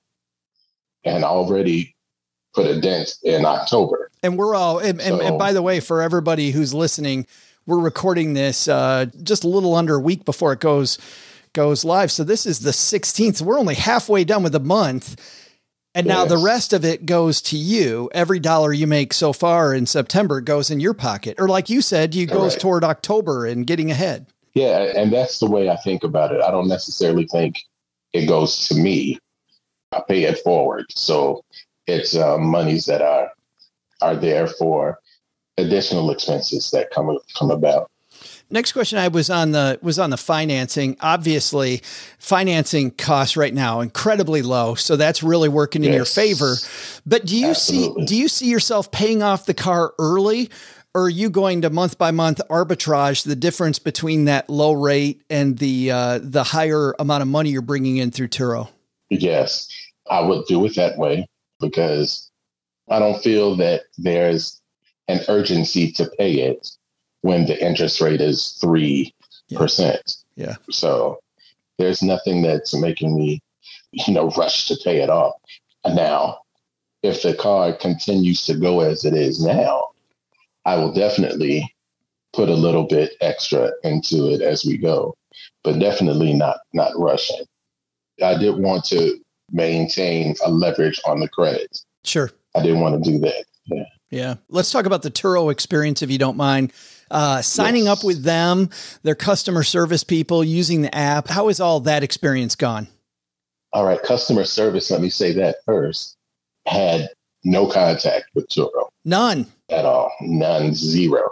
and already put a dent in October. And we're all, and, so, and, and by the way, for everybody who's listening, we're recording this uh, just a little under a week before it goes goes live. So this is the sixteenth. We're only halfway done with the month. And yes. Now the rest of it goes to you. Every dollar you make so far in September goes in your pocket. Or like you said, you goes right. toward October and getting ahead. Yeah. And that's the way I think about it. I don't necessarily think it goes to me. I pay it forward. So it's uh, monies that are are there for additional expenses that come come about. Next question I was on the was on the financing. Obviously, financing costs right now incredibly low, so that's really working in yes. your favor. But do you Absolutely. see do you see yourself paying off the car early, or are you going to month by month arbitrage the difference between that low rate and the uh, the higher amount of money you're bringing in through Turo? Yes, I would do it that way because I don't feel that there's an urgency to pay it when the interest rate is three percent. Yeah. yeah. So there's nothing that's making me, you know, rush to pay it off. Now, if the car continues to go as it is now, I will definitely put a little bit extra into it as we go, but definitely not, not rushing. I did want to maintain a leverage on the credit. Sure. I didn't want to do that. Yeah. Yeah. Let's talk about the Turo experience, if you don't mind. Uh, signing yes. up with them, their customer service people, using the app. How has all that experience gone? All right. Customer service, let me say that first, had no contact with Turo. None. At all. None. Zero.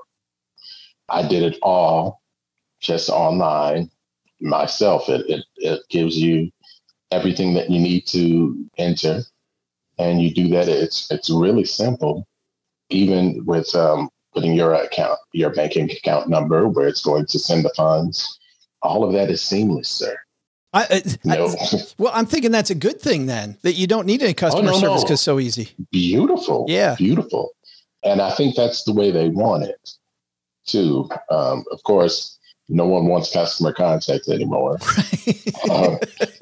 I did it all just online myself. It, it, it gives you everything that you need to enter. And you do that. It's, it's really simple, even with, um, putting your account, your banking account number, where it's going to send the funds. All of that is seamless, sir. I, I, no. I, well, I'm thinking that's a good thing then, that you don't need any customer oh, no, service because no. it's so easy. Beautiful. Yeah. Beautiful. And I think that's the way they want it too. Um, of course, no one wants customer contact anymore. Right. um,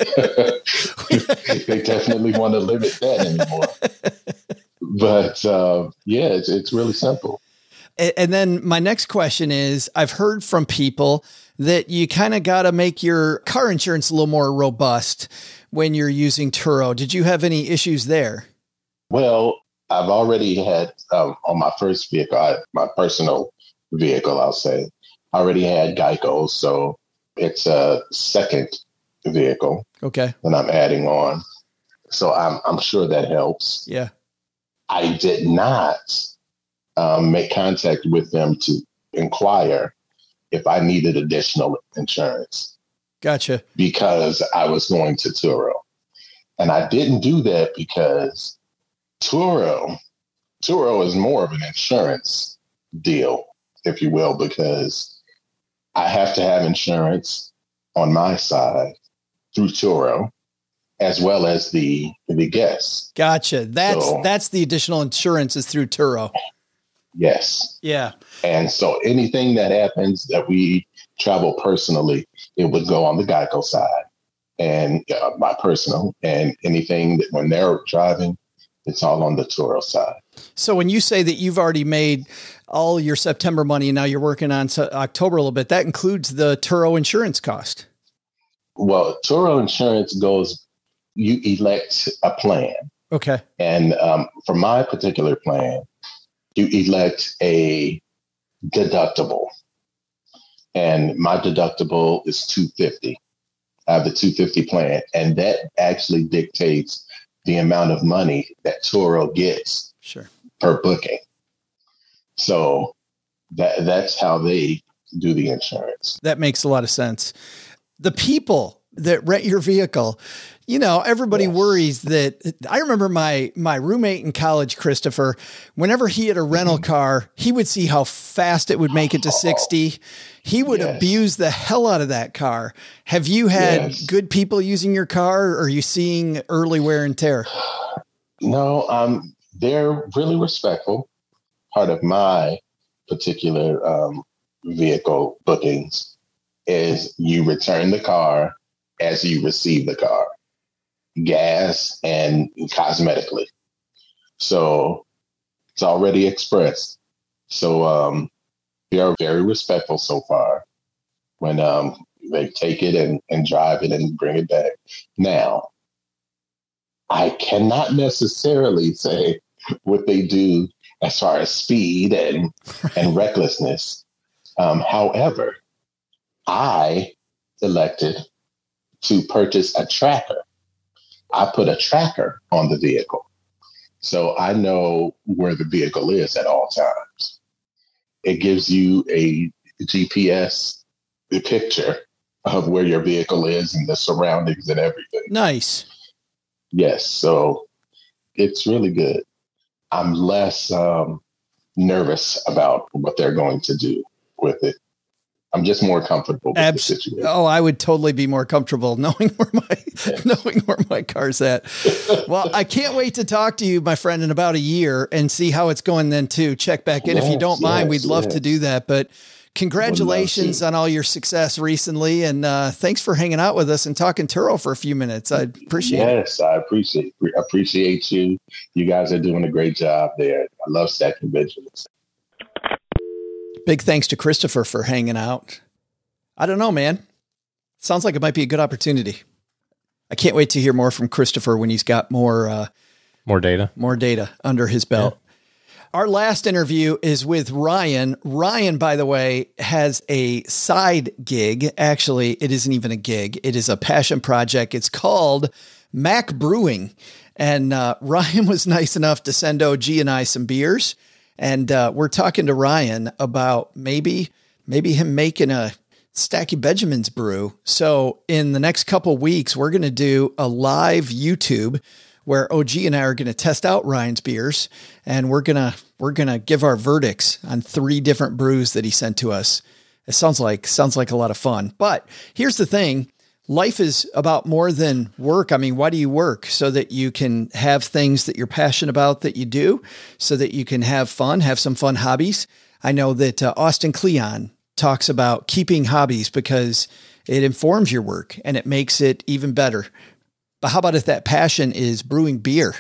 they definitely want to limit that anymore. But uh, yeah, it's, it's really simple. And then my next question is, I've heard from people that you kind of got to make your car insurance a little more robust when you're using Turo. Did you have any issues there? Well, I've already had um, on my first vehicle, I, my personal vehicle, I'll say, I already had Geico. So it's a second vehicle. Okay. And I'm adding on. So I'm, I'm sure that helps. Yeah. I did not Um, make contact with them to inquire if I needed additional insurance. Gotcha. Because I was going to Turo. And I didn't do that because Turo, Turo is more of an insurance deal, if you will, because I have to have insurance on my side through Turo, as well as the the guests. Gotcha. That's so, that's the additional insurance is through Turo. Yes. Yeah. And so anything that happens that we travel personally, it would go on the Geico side and uh, my personal, and anything that when they're driving, it's all on the Turo side. So when you say that you've already made all your September money and now you're working on October a little bit, that includes the Turo insurance cost. Well, Turo insurance goes, you elect a plan. Okay. And um, for my particular plan, you elect a deductible, and my deductible is two hundred fifty dollars. I have the two hundred fifty dollars plan, and that actually dictates the amount of money that Turo gets sure. per booking. So that that's how they do the insurance. That makes a lot of sense. The people that rent your vehicle, you know, everybody yes. worries that. I remember my, my roommate in college, Christopher, whenever he had a rental car, he would see how fast it would make it to sixty. He would yes. abuse the hell out of that car. Have you had yes. good people using your car, or are you seeing early wear and tear? No, um, they're really respectful. Part of my particular um, vehicle bookings is you return the car as you receive the car, gas and cosmetically. So it's already expressed. So um, we are very respectful so far when um, they take it and, and drive it and bring it back. Now, I cannot necessarily say what they do as far as speed and, and recklessness. Um, however, I elected to purchase a tracker. I put a tracker on the vehicle, so I know where the vehicle is at all times. It gives you a G P S picture of where your vehicle is and the surroundings and everything. Nice. Yes, so it's really good. I'm less um, nervous about what they're going to do with it. I'm just more comfortable with Abs- the situation. Oh, I would totally be more comfortable knowing where my yes. knowing where my car's at. Well, I can't wait to talk to you, my friend, in about a year and see how it's going then too. Check back in. Yes, if you don't mind, yes, we'd love yes. to do that. But congratulations on all your success recently. And uh, thanks for hanging out with us and talking Turo for a few minutes. I appreciate yes, it. Yes, I appreciate appreciate you. You guys are doing a great job there. I love Stacking Benjamins. Big thanks to Christopher for hanging out. I don't know, man. Sounds like it might be a good opportunity. I can't wait to hear more from Christopher when he's got more, uh, more data, more data under his belt. Yeah. Our last interview is with Ryan. Ryan, by the way, has a side gig. Actually, it isn't even a gig. It is a passion project. It's called Mac Brewing. And uh, Ryan was nice enough to send O G and I some beers. And uh, we're talking to Ryan about maybe maybe him making a Stacking Benjamins brew. So in the next couple of weeks, we're going to do a live YouTube where O G and I are going to test out Ryan's beers, and we're going to we're going to give our verdicts on three different brews that he sent to us. It sounds like sounds like a lot of fun. But here's the thing. Life is about more than work. I mean, why do you work? So that you can have things that you're passionate about that you do, so that you can have fun, have some fun hobbies. I know that uh, Austin Kleon talks about keeping hobbies because it informs your work and it makes it even better. But how about if that passion is brewing beer?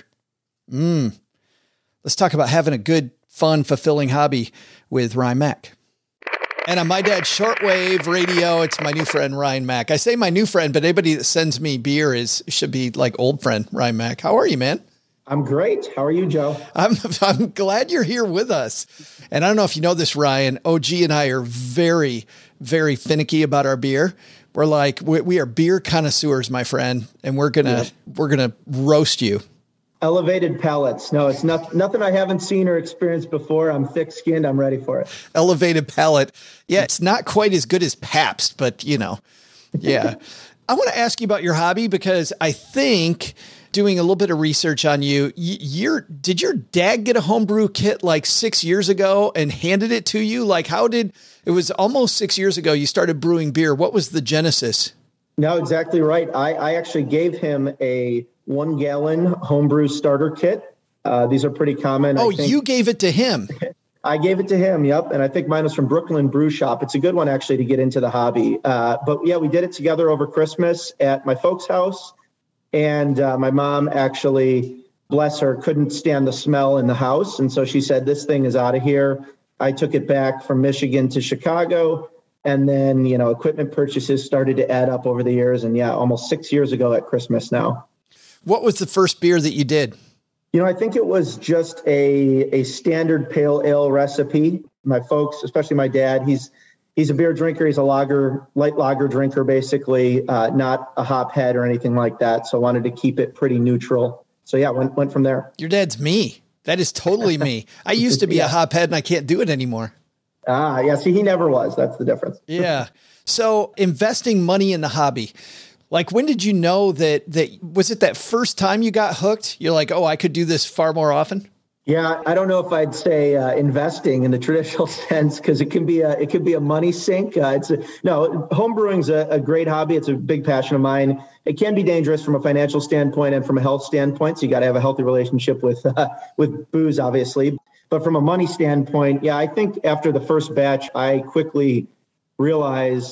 Mm. Let's talk about having a good, fun, fulfilling hobby with Ryan Mack. And on My Dad's Shortwave Radio, it's my new friend, Ryan Mack. I say my new friend, but anybody that sends me beer is should be like old friend, Ryan Mack. How are you, man? I'm great. How are you, Joe? I'm I'm glad you're here with us. And I don't know if you know this, Ryan, O G and I are very, very finicky about our beer. We're like, we, we are beer connoisseurs, my friend, and we're going to, yeah. we're going to roast you. Elevated palates. No, it's not, nothing I haven't seen or experienced before. I'm thick-skinned. I'm ready for it. Elevated palate. Yeah, it's not quite as good as Pabst, but, you know, yeah. I want to ask you about your hobby because I think doing a little bit of research on you, you're, did your dad get a homebrew kit like six years ago and handed it to you? Like how did, it was almost six years ago you started brewing beer. What was the genesis? No, exactly right. I, I actually gave him a one gallon homebrew starter kit. Uh, these are pretty common. Oh, I think. You gave it to him. I gave it to him. Yep. And I think mine was from Brooklyn Brew Shop. It's a good one actually to get into the hobby. Uh, but yeah, we did it together over Christmas at my folks' house. And uh, my mom actually, bless her, couldn't stand the smell in the house. And so she said, this thing is out of here. I took it back from Michigan to Chicago. And then, you know, equipment purchases started to add up over the years. And yeah, almost six years ago at Christmas now. What was the first beer that you did? You know, I think it was just a a standard pale ale recipe. My folks, especially my dad, he's he's a beer drinker. He's a lager, light lager drinker, basically, uh, not a hop head or anything like that. So I wanted to keep it pretty neutral. So yeah, went went from there. Your dad's me. That is totally me. I used to be yeah. a hop head and I can't do it anymore. Ah, yeah. See, he never was. That's the difference. Yeah. So investing money in the hobby. Like, when did you know that, that was it that first time you got hooked? You're like, oh, I could do this far more often. Yeah. I don't know if I'd say uh, investing in the traditional sense, because it can be a, it could be a money sink. Uh, it's a, no, homebrewing's a, a great hobby. It's a big passion of mine. It can be dangerous from a financial standpoint and from a health standpoint. So you got to have a healthy relationship with, uh, with booze, obviously. But from a money standpoint, yeah, I think after the first batch, I quickly realized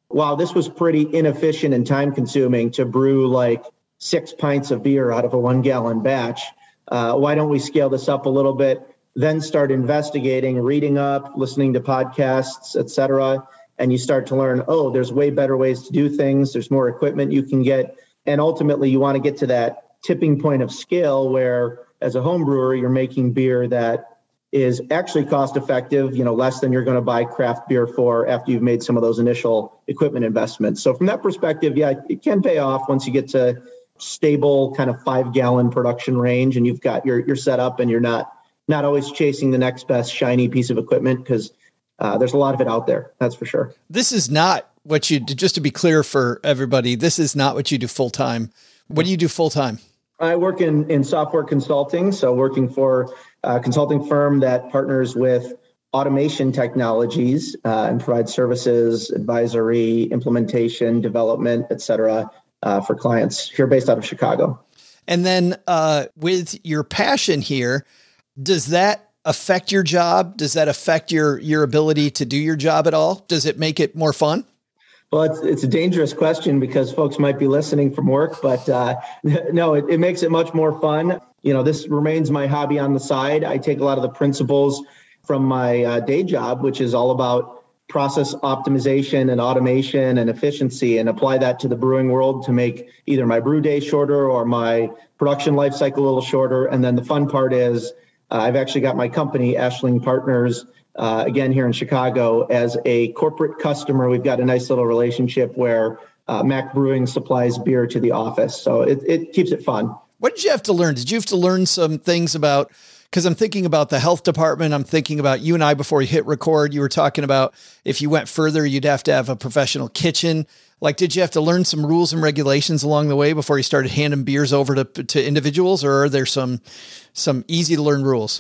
wow, this was pretty inefficient and time consuming to brew like six pints of beer out of a one gallon batch. Uh, why don't we scale this up a little bit? Then start investigating, reading up, listening to podcasts, et cetera. And you start to learn, oh, there's way better ways to do things. There's more equipment you can get. And ultimately, you want to get to that tipping point of scale where, as a home brewer, you're making beer that is actually cost effective, you know, less than you're going to buy craft beer for after you've made some of those initial equipment investments. So from that perspective, yeah, it can pay off once you get to stable kind of five gallon production range and you've got your, your setup and you're not not always chasing the next best shiny piece of equipment, because uh, there's a lot of it out there. That's for sure. This is not what you do. Just to be clear for everybody, this is not what you do full time. What do you do full time? I work in, in software consulting. So working for a consulting firm that partners with automation technologies uh, and provides services, advisory, implementation, development, et cetera, uh, for clients here based out of Chicago. And then uh, with your passion here, does that affect your job? Does that affect your, your ability to do your job at all? Does it make it more fun? Well, it's it's a dangerous question because folks might be listening from work, but uh, no, it, it makes it much more fun. You know, this remains my hobby on the side. I take a lot of the principles from my uh, day job, which is all about process optimization and automation and efficiency, and apply that to the brewing world to make either my brew day shorter or my production life cycle a little shorter. And then the fun part is uh, I've actually got my company, Ashling Partners, Uh, again, here in Chicago, as a corporate customer. We've got a nice little relationship where uh, Mac Brewing supplies beer to the office. So it, it keeps it fun. What did you have to learn? Did you have to learn some things about, because I'm thinking about the health department. I'm thinking about you and I before you hit record. You were talking about if you went further, you'd have to have a professional kitchen. Like, did you have to learn some rules and regulations along the way before you started handing beers over to, to individuals, or are there some, some easy to learn rules?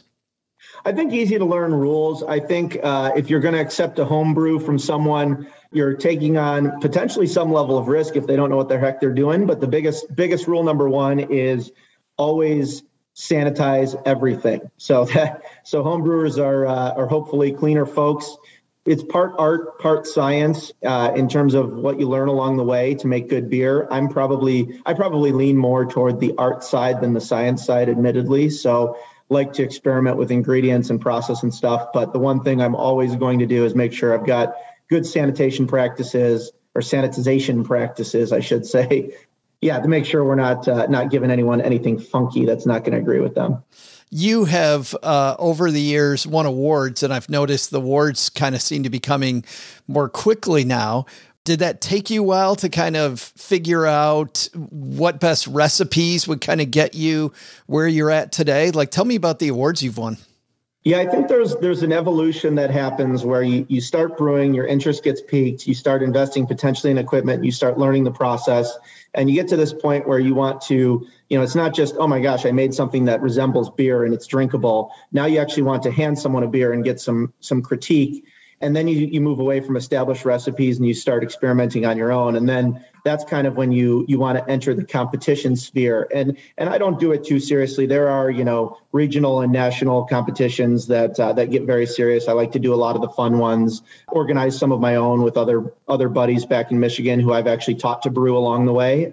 I think easy to learn rules. I think uh, if you're going to accept a home brew from someone, you're taking on potentially some level of risk if they don't know what the heck they're doing. But the biggest biggest rule number one is always sanitize everything. So that, so home brewers are uh, are hopefully cleaner folks. It's part art, part science uh, in terms of what you learn along the way to make good beer. I'm probably I probably lean more toward the art side than the science side, admittedly. So like to experiment with ingredients and process and stuff. But the one thing I'm always going to do is make sure I've got good sanitation practices or sanitization practices, I should say. Yeah, to make sure we're not uh, not giving anyone anything funky that's not going to agree with them. You have uh, over the years won awards, and I've noticed the awards kind of seem to be coming more quickly now. Did that take you a while to kind of figure out what best recipes would kind of get you where you're at today? Like, tell me about the awards you've won. Yeah, I think there's there's an evolution that happens where you, you start brewing, your interest gets piqued, you start investing potentially in equipment, you start learning the process, and you get to this point where you want to, you know, it's not just, oh my gosh, I made something that resembles beer and it's drinkable. Now you actually want to hand someone a beer and get some some critique. And then you, you move away from established recipes and you start experimenting on your own. And then that's kind of when you you want to enter the competition sphere. And and I don't do it too seriously. There are, you know, regional and national competitions that uh, that get very serious. I like to do a lot of the fun ones, organize some of my own with other other buddies back in Michigan who I've actually taught to brew along the way.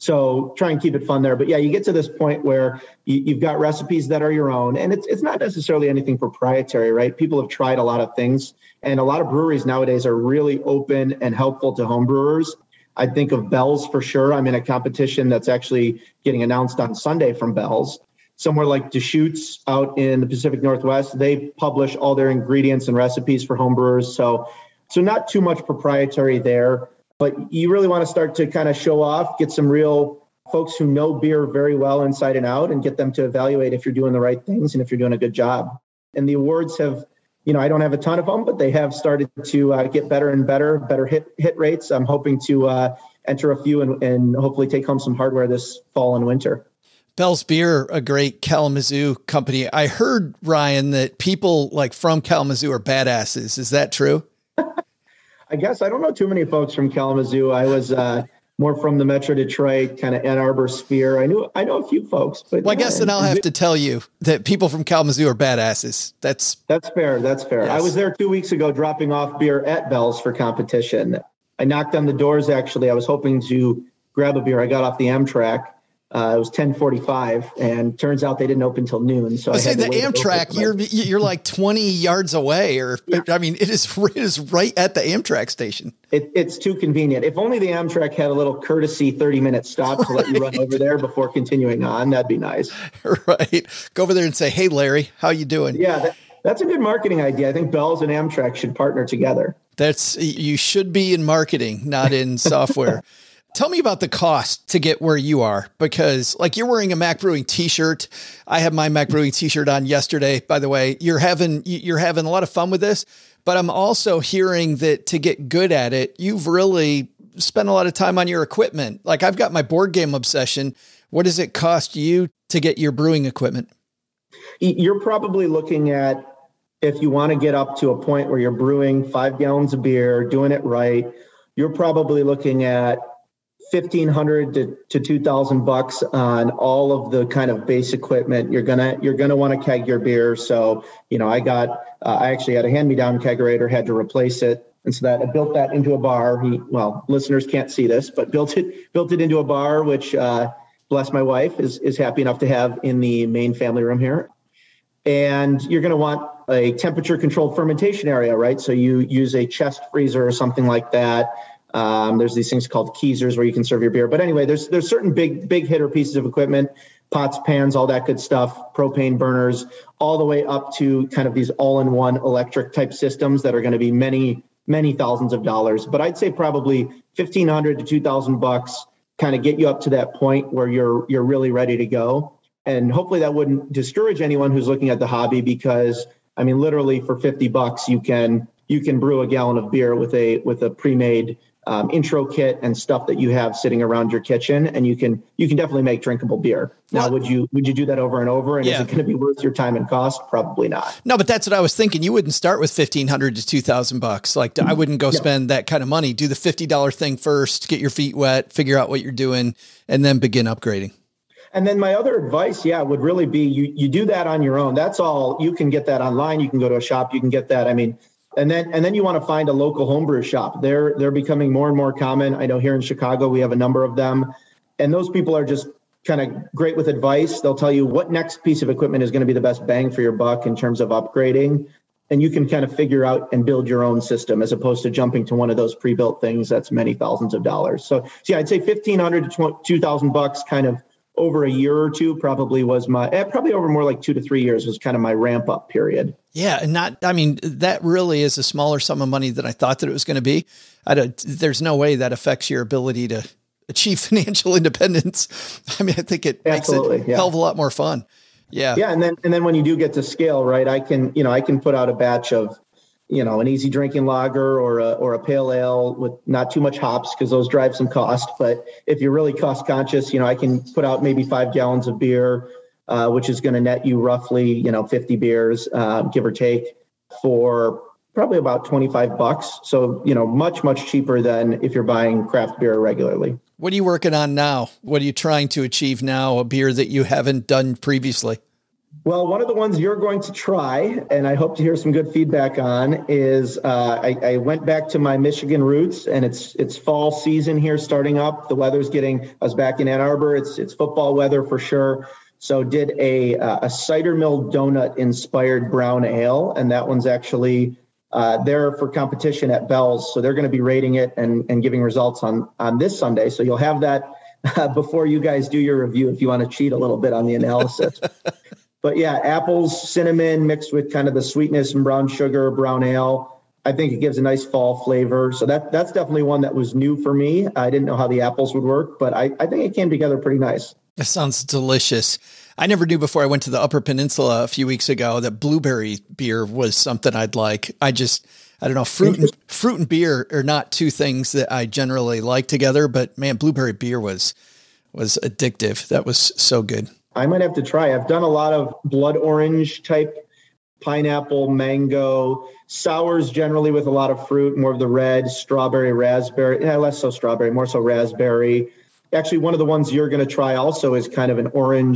So try and keep it fun there. But yeah, you get to this point where you, you've got recipes that are your own, and it's it's not necessarily anything proprietary, right? People have tried a lot of things, and a lot of breweries nowadays are really open and helpful to home brewers. I think of Bell's for sure. I'm in a competition that's actually getting announced on Sunday from Bell's. Somewhere like Deschutes out in the Pacific Northwest, they publish all their ingredients and recipes for home brewers. So, so not too much proprietary there. But you really want to start to kind of show off, get some real folks who know beer very well inside and out, and get them to evaluate if you're doing the right things and if you're doing a good job. And the awards have, you know, I don't have a ton of them, but they have started to uh, get better and better, better hit hit rates. I'm hoping to uh, enter a few and, and hopefully take home some hardware this fall and winter. Bell's Beer, a great Kalamazoo company. I heard, Ryan, that people like from Kalamazoo are badasses. Is that true? I guess I don't know too many folks from Kalamazoo. I was uh, more from the Metro Detroit, kind of Ann Arbor sphere. I knew I know a few folks, but well, I guess then I'll have to tell you that people from Kalamazoo are badasses. That's that's fair. That's fair. Yes. I was there two weeks ago, dropping off beer at Bell's for competition. I knocked on the doors. Actually, I was hoping to grab a beer. I got off the Amtrak. Uh, it was ten forty-five, and turns out they didn't open until noon. So I, I say had the to wait Amtrak, you're you're like twenty yards away, or I mean, it is it is right at the Amtrak station. It, it's too convenient. If only the Amtrak had a little courtesy thirty minute stop to right. let you run over there before continuing on. That'd be nice. Right. Go over there and say, "Hey, Larry, how you doing?" Yeah, that, that's a good marketing idea. I think Bell's and Amtrak should partner together. That's you should be in marketing, not in software. Tell me about the cost to get where you are, because like you're wearing a Mac Brewing t-shirt. I have my Mac Brewing t-shirt on yesterday, by the way. You're having, you're having a lot of fun with this, but I'm also hearing that to get good at it, you've really spent a lot of time on your equipment. Like I've got my board game obsession. What does it cost you to get your brewing equipment? You're probably looking at, if you want to get up to a point where you're brewing five gallons of beer, doing it right, you're probably looking at fifteen hundred to, to two thousand bucks on all of the kind of base equipment. You're gonna you're gonna want to keg your beer. So you know, I got uh, I actually had a hand-me-down kegerator, had to replace it, and so that I built that into a bar. He, well, listeners can't see this, but built it built it into a bar, which uh, bless my wife is is happy enough to have in the main family room here. And you're gonna want a temperature-controlled fermentation area, right? So you use a chest freezer or something like that. Um, there's these things called keezers where you can serve your beer. But anyway, there's there's certain big, big hitter pieces of equipment, pots, pans, all that good stuff, propane burners, all the way up to kind of these all-in-one electric type systems that are going to be many, many thousands of dollars. But I'd say probably fifteen hundred to two thousand bucks kind of get you up to that point where you're you're really ready to go. And hopefully that wouldn't discourage anyone who's looking at the hobby, because I mean, literally for fifty bucks, you can you can brew a gallon of beer with a with a pre-made Um, intro kit and stuff that you have sitting around your kitchen, and you can you can definitely make drinkable beer. Now, well, would you would you do that over and over? And yeah. Is it going to be worth your time and cost? Probably not. No, but that's what I was thinking. You wouldn't start with fifteen hundred to two thousand bucks. Like I wouldn't go no. spend that kind of money. Do the fifty dollar thing first. Get your feet wet. Figure out what you're doing, and then begin upgrading. And then my other advice, yeah, would really be you you do that on your own. That's all. You can get that online. You can go to a shop. You can get that. I mean. And then and then you want to find a local homebrew shop. They're they're becoming more and more common. I know here in Chicago we have a number of them. And those people are just kind of great with advice. They'll tell you what next piece of equipment is going to be the best bang for your buck in terms of upgrading. And you can kind of figure out and build your own system as opposed to jumping to one of those pre-built things that's many thousands of dollars. So, so yeah, I'd say fifteen hundred to two thousand bucks kind of over a year or two probably was my, eh, probably over more like two to three years was kind of my ramp up period. Yeah. And not, I mean, that really is a smaller sum of money than I thought that it was going to be. I don't, there's no way that affects your ability to achieve financial independence. I mean, I think it Absolutely, makes it a yeah. hell of a lot more fun. Yeah. Yeah. And then, and then when you do get to scale, right, I can, you know, I can put out a batch of, you know, an easy drinking lager or a, or a pale ale with not too much hops, because those drive some cost. But if you're really cost conscious, you know, I can put out maybe five gallons of beer, uh, which is going to net you roughly, you know, fifty beers, uh, give or take, for probably about twenty-five bucks. So, you know, much, much cheaper than if you're buying craft beer regularly. What are you working on now? What are you trying to achieve now? A beer that you haven't done previously? Well, one of the ones you're going to try, and I hope to hear some good feedback on, is uh, I, I went back to my Michigan roots, and it's it's fall season here starting up. The weather's getting, I was back in Ann Arbor. It's it's football weather for sure. So did a uh, a cider mill donut inspired brown ale, and that one's actually uh, there for competition at Bell's. So they're going to be rating it and, and giving results on on this Sunday. So you'll have that uh, before you guys do your review if you want to cheat a little bit on the analysis. But yeah, apples, cinnamon mixed with kind of the sweetness and brown sugar, brown ale. I think it gives a nice fall flavor. So that that's definitely one that was new for me. I didn't know how the apples would work, but I, I think it came together pretty nice. That sounds delicious. I never knew before I went to the Upper Peninsula a few weeks ago that blueberry beer was something I'd like. I just, I don't know, fruit and, fruit and beer are not two things that I generally like together, but man, blueberry beer was was addictive. That was so good. I might have to try. I've done a lot of blood orange type, pineapple, mango, sours generally with a lot of fruit, more of the red, strawberry, raspberry, yeah, less so strawberry, more so raspberry. Actually, one of the ones you're going to try also is kind of an orange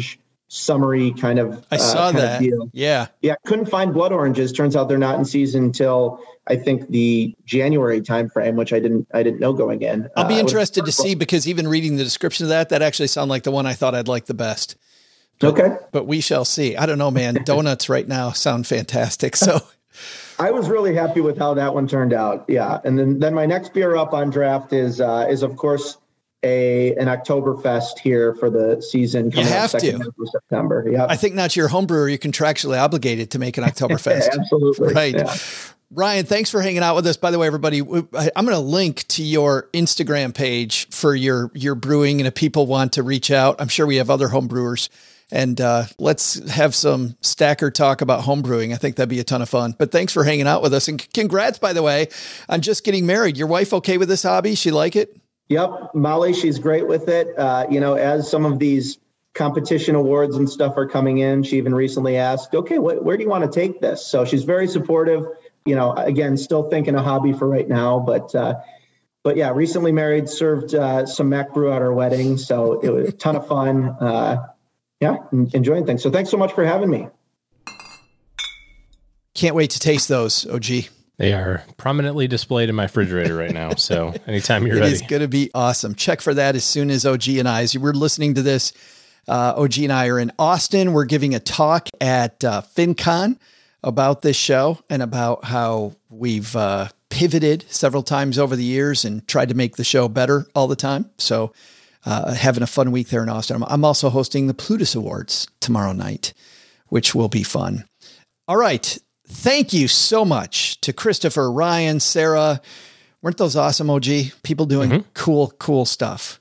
summery kind of. I saw uh, kind that. Of deal. Yeah. Yeah. Couldn't find blood oranges. Turns out they're not in season until I think the January timeframe, which I didn't, I didn't know going in. I'll be uh, interested to see, because even reading the description of that, that actually sounded like the one I thought I'd like the best. But, okay. But we shall see. I don't know, man. Donuts right now sound fantastic. So I was really happy with how that one turned out. Yeah. And then, then my next beer up on draft is, uh, is of course a, an Oktoberfest here for the season. You have up to. For September. Yeah. I think not to your home brewer, you're contractually obligated to make an Oktoberfest. Yeah, absolutely. Right. Yeah. Ryan, thanks for hanging out with us. By the way, everybody, I'm going to link to your Instagram page for your, your brewing. And if people want to reach out, I'm sure we have other home brewers. And uh, let's have some Stacker talk about home brewing. I think that'd be a ton of fun. But thanks for hanging out with us. And congrats, by the way, on just getting married. Your wife okay with this hobby? She like it? Yep. Molly, she's great with it. Uh, you know, as some of these competition awards and stuff are coming in, she even recently asked, okay, wh- where do you want to take this? So she's very supportive. You know, again, still thinking a hobby for right now, but, uh, but yeah, recently married, served uh, some Mac Brew at our wedding. So it was a ton of fun. Uh, yeah, enjoying things. So thanks so much for having me. Can't wait to taste those, O G. They are prominently displayed in my refrigerator right now. So anytime you're it ready. It's going to be awesome. Check for that as soon as O G and I, as you were listening to this, uh, O G and I are in Austin. We're giving a talk at uh, FinCon about this show and about how we've uh, pivoted several times over the years and tried to make the show better all the time. So uh, having a fun week there in Austin. I'm, I'm also hosting the Plutus Awards tomorrow night, which will be fun. All right. Thank you so much to Christopher, Ryan, Sarah. Weren't those awesome, O G? People doing mm-hmm. cool, cool stuff.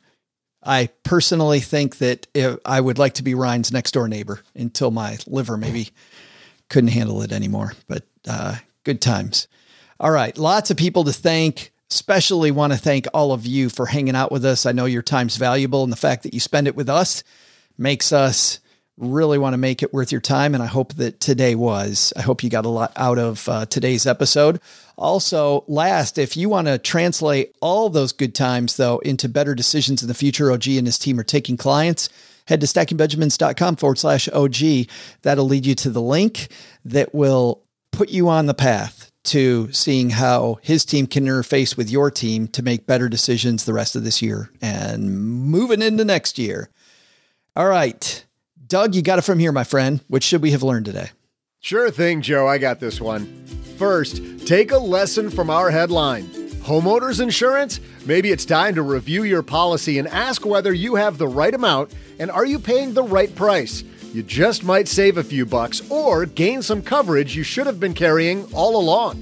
I personally think that if I would like to be Ryan's next door neighbor until my liver maybe couldn't handle it anymore, but uh, good times. All right. Lots of people to thank. Especially want to thank all of you for hanging out with us. I know your time's valuable, and the fact that you spend it with us makes us really want to make it worth your time. And I hope that today was. I hope you got a lot out of uh, today's episode. Also, last, if you want to translate all those good times, though, into better decisions in the future, O G and his team are taking clients. Head to stackingbenjamins.com forward slash OG. That'll lead you to the link that will put you on the path to seeing how his team can interface with your team to make better decisions the rest of this year and moving into next year. All right. Doug, you got it from here, my friend. What should we have learned today? Sure thing, Joe. I got this one. First, take a lesson from our headline. Homeowners insurance? Maybe it's time to review your policy and ask whether you have the right amount and are you paying the right price. You just might save a few bucks or gain some coverage you should have been carrying all along.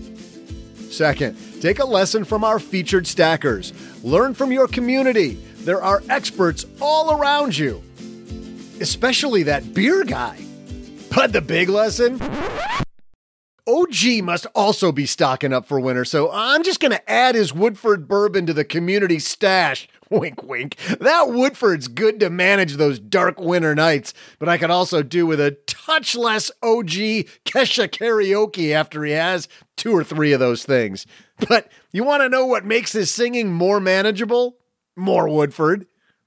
Second, take a lesson from our featured stackers. Learn from your community. There are experts all around you, especially that beer guy. But the big lesson? O G must also be stocking up for winter, so I'm just going to add his Woodford bourbon to the community stash. Wink, wink. That Woodford's good to manage those dark winter nights, but I could also do with a touch less O G Kesha karaoke after he has two or three of those things. But you want to know what makes his singing more manageable? More Woodford.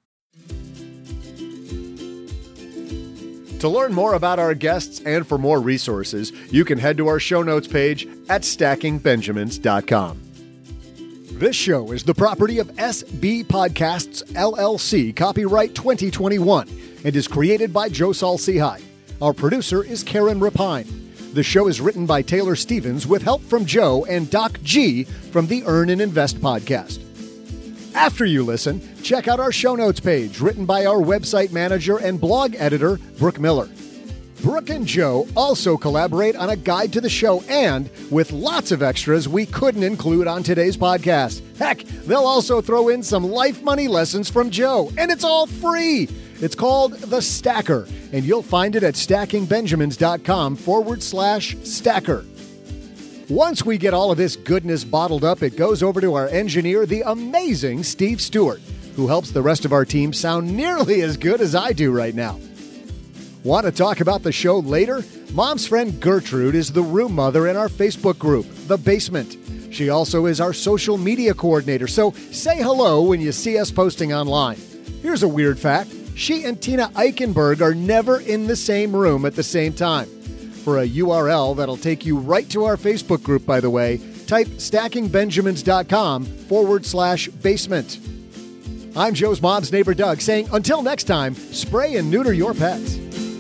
To learn more about our guests and for more resources, you can head to our show notes page at stacking benjamins dot com. This show is the property of S B Podcasts, L L C, copyright twenty twenty-one, and is created by Joe Saul-Sehy. Our producer is Karen Rapine. The show is written by Taylor Stevens with help from Joe and Doc G from the Earn and Invest podcast. After you listen, check out our show notes page written by our website manager and blog editor, Brooke Miller. Brooke and Joe also collaborate on a guide to the show and with lots of extras we couldn't include on today's podcast. Heck, they'll also throw in some life money lessons from Joe, and it's all free. It's called The Stacker, and you'll find it at stackingbenjamins.com forward slash stacker. Once we get all of this goodness bottled up, it goes over to our engineer, the amazing Steve Stewart, who helps the rest of our team sound nearly as good as I do right now. Want to talk about the show later? Mom's friend Gertrude is the room mother in our Facebook group, The Basement. She also is our social media coordinator, so say hello when you see us posting online. Here's a weird fact. she and Tina Eichenberg are never in the same room at the same time. For a U R L that'll take you right to our Facebook group, by the way, type stackingbenjamins.com forward slash basement. I'm Joe's mom's neighbor, Doug, saying until next time, spray and neuter your pets.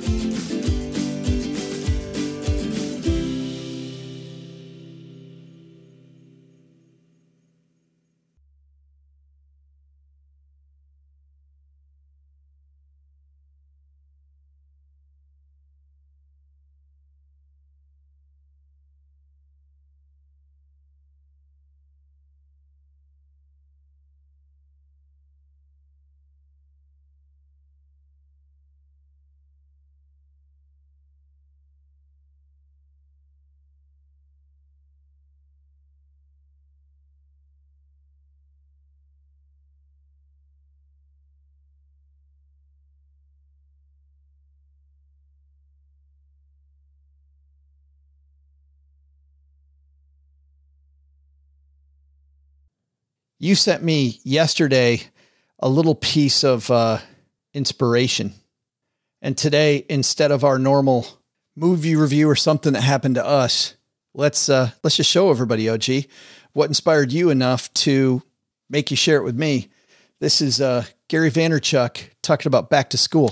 You sent me yesterday a little piece of uh, inspiration. And today, instead of our normal movie review or something that happened to us, let's uh, let's just show everybody, O G, what inspired you enough to make you share it with me. This is uh, Gary Vaynerchuk talking about back to school.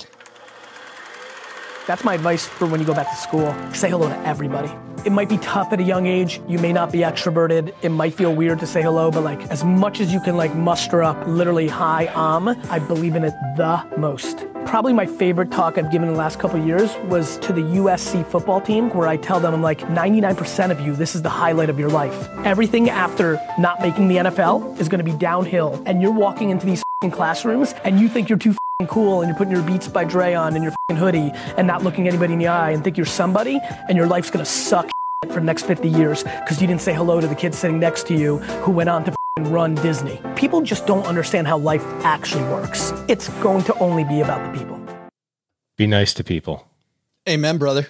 That's my advice for when you go back to school. Say hello to everybody. It might be tough at a young age. You may not be extroverted. It might feel weird to say hello, but like as much as you can like muster up literally hi, um, I believe in it the most. Probably my favorite talk I've given in the last couple of years was to the U S C football team, where I tell them, I'm like, ninety-nine percent of you, this is the highlight of your life. Everything after not making the N F L is gonna be downhill, and you're walking into these classrooms and you think you're too cool and you're putting your Beats by Dre on and your hoodie and not looking anybody in the eye and think you're somebody, and your life's gonna suck for the next fifty years because you didn't say hello to the kid sitting next to you who went on to run Disney. People just don't understand how life actually works. It's going to only be about the people. Be nice to people. Amen, brother.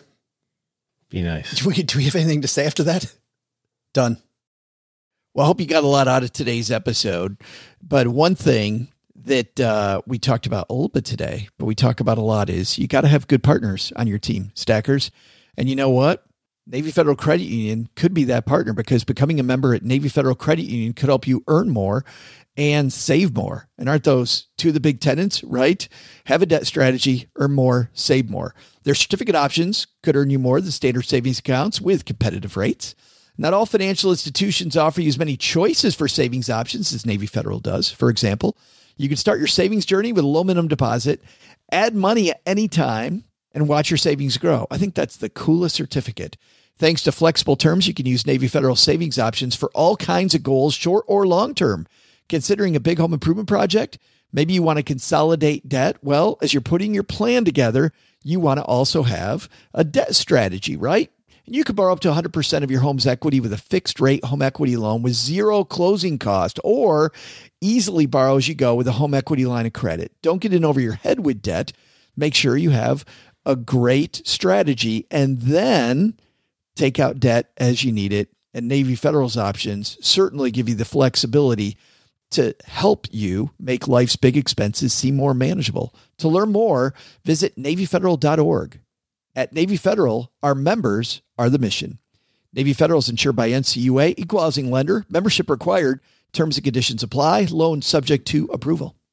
Be nice. Do we, do we have anything to say after that? Done. Well, I hope you got a lot out of today's episode. But one thing that uh, we talked about a little bit today, but we talk about a lot, is you got to have good partners on your team, stackers. And you know what? Navy Federal Credit Union could be that partner, because becoming a member at Navy Federal Credit Union could help you earn more and save more. And aren't those two of the big tenets, right? Have a debt strategy, earn more, save more. Their certificate options could earn you more than standard savings accounts with competitive rates. Not all financial institutions offer you as many choices for savings options as Navy Federal does. For example, you can start your savings journey with a low minimum deposit, add money at any time, and watch your savings grow. I think that's the coolest certificate. Thanks to flexible terms, you can use Navy Federal savings options for all kinds of goals, short or long-term. Considering a big home improvement project, maybe you want to consolidate debt. Well, as you're putting your plan together, you want to also have a debt strategy, right? And you can borrow up to one hundred percent of your home's equity with a fixed rate home equity loan with zero closing cost, or easily borrow as you go with a home equity line of credit. Don't get in over your head with debt. Make sure you have a great strategy, and then take out debt as you need it. And Navy Federal's options certainly give you the flexibility to help you make life's big expenses seem more manageable. To learn more, visit Navy Federal dot org. At Navy Federal, our members are the mission. Navy Federal is insured by N C U A, equal housing lender, membership required, terms and conditions apply, loan subject to approval.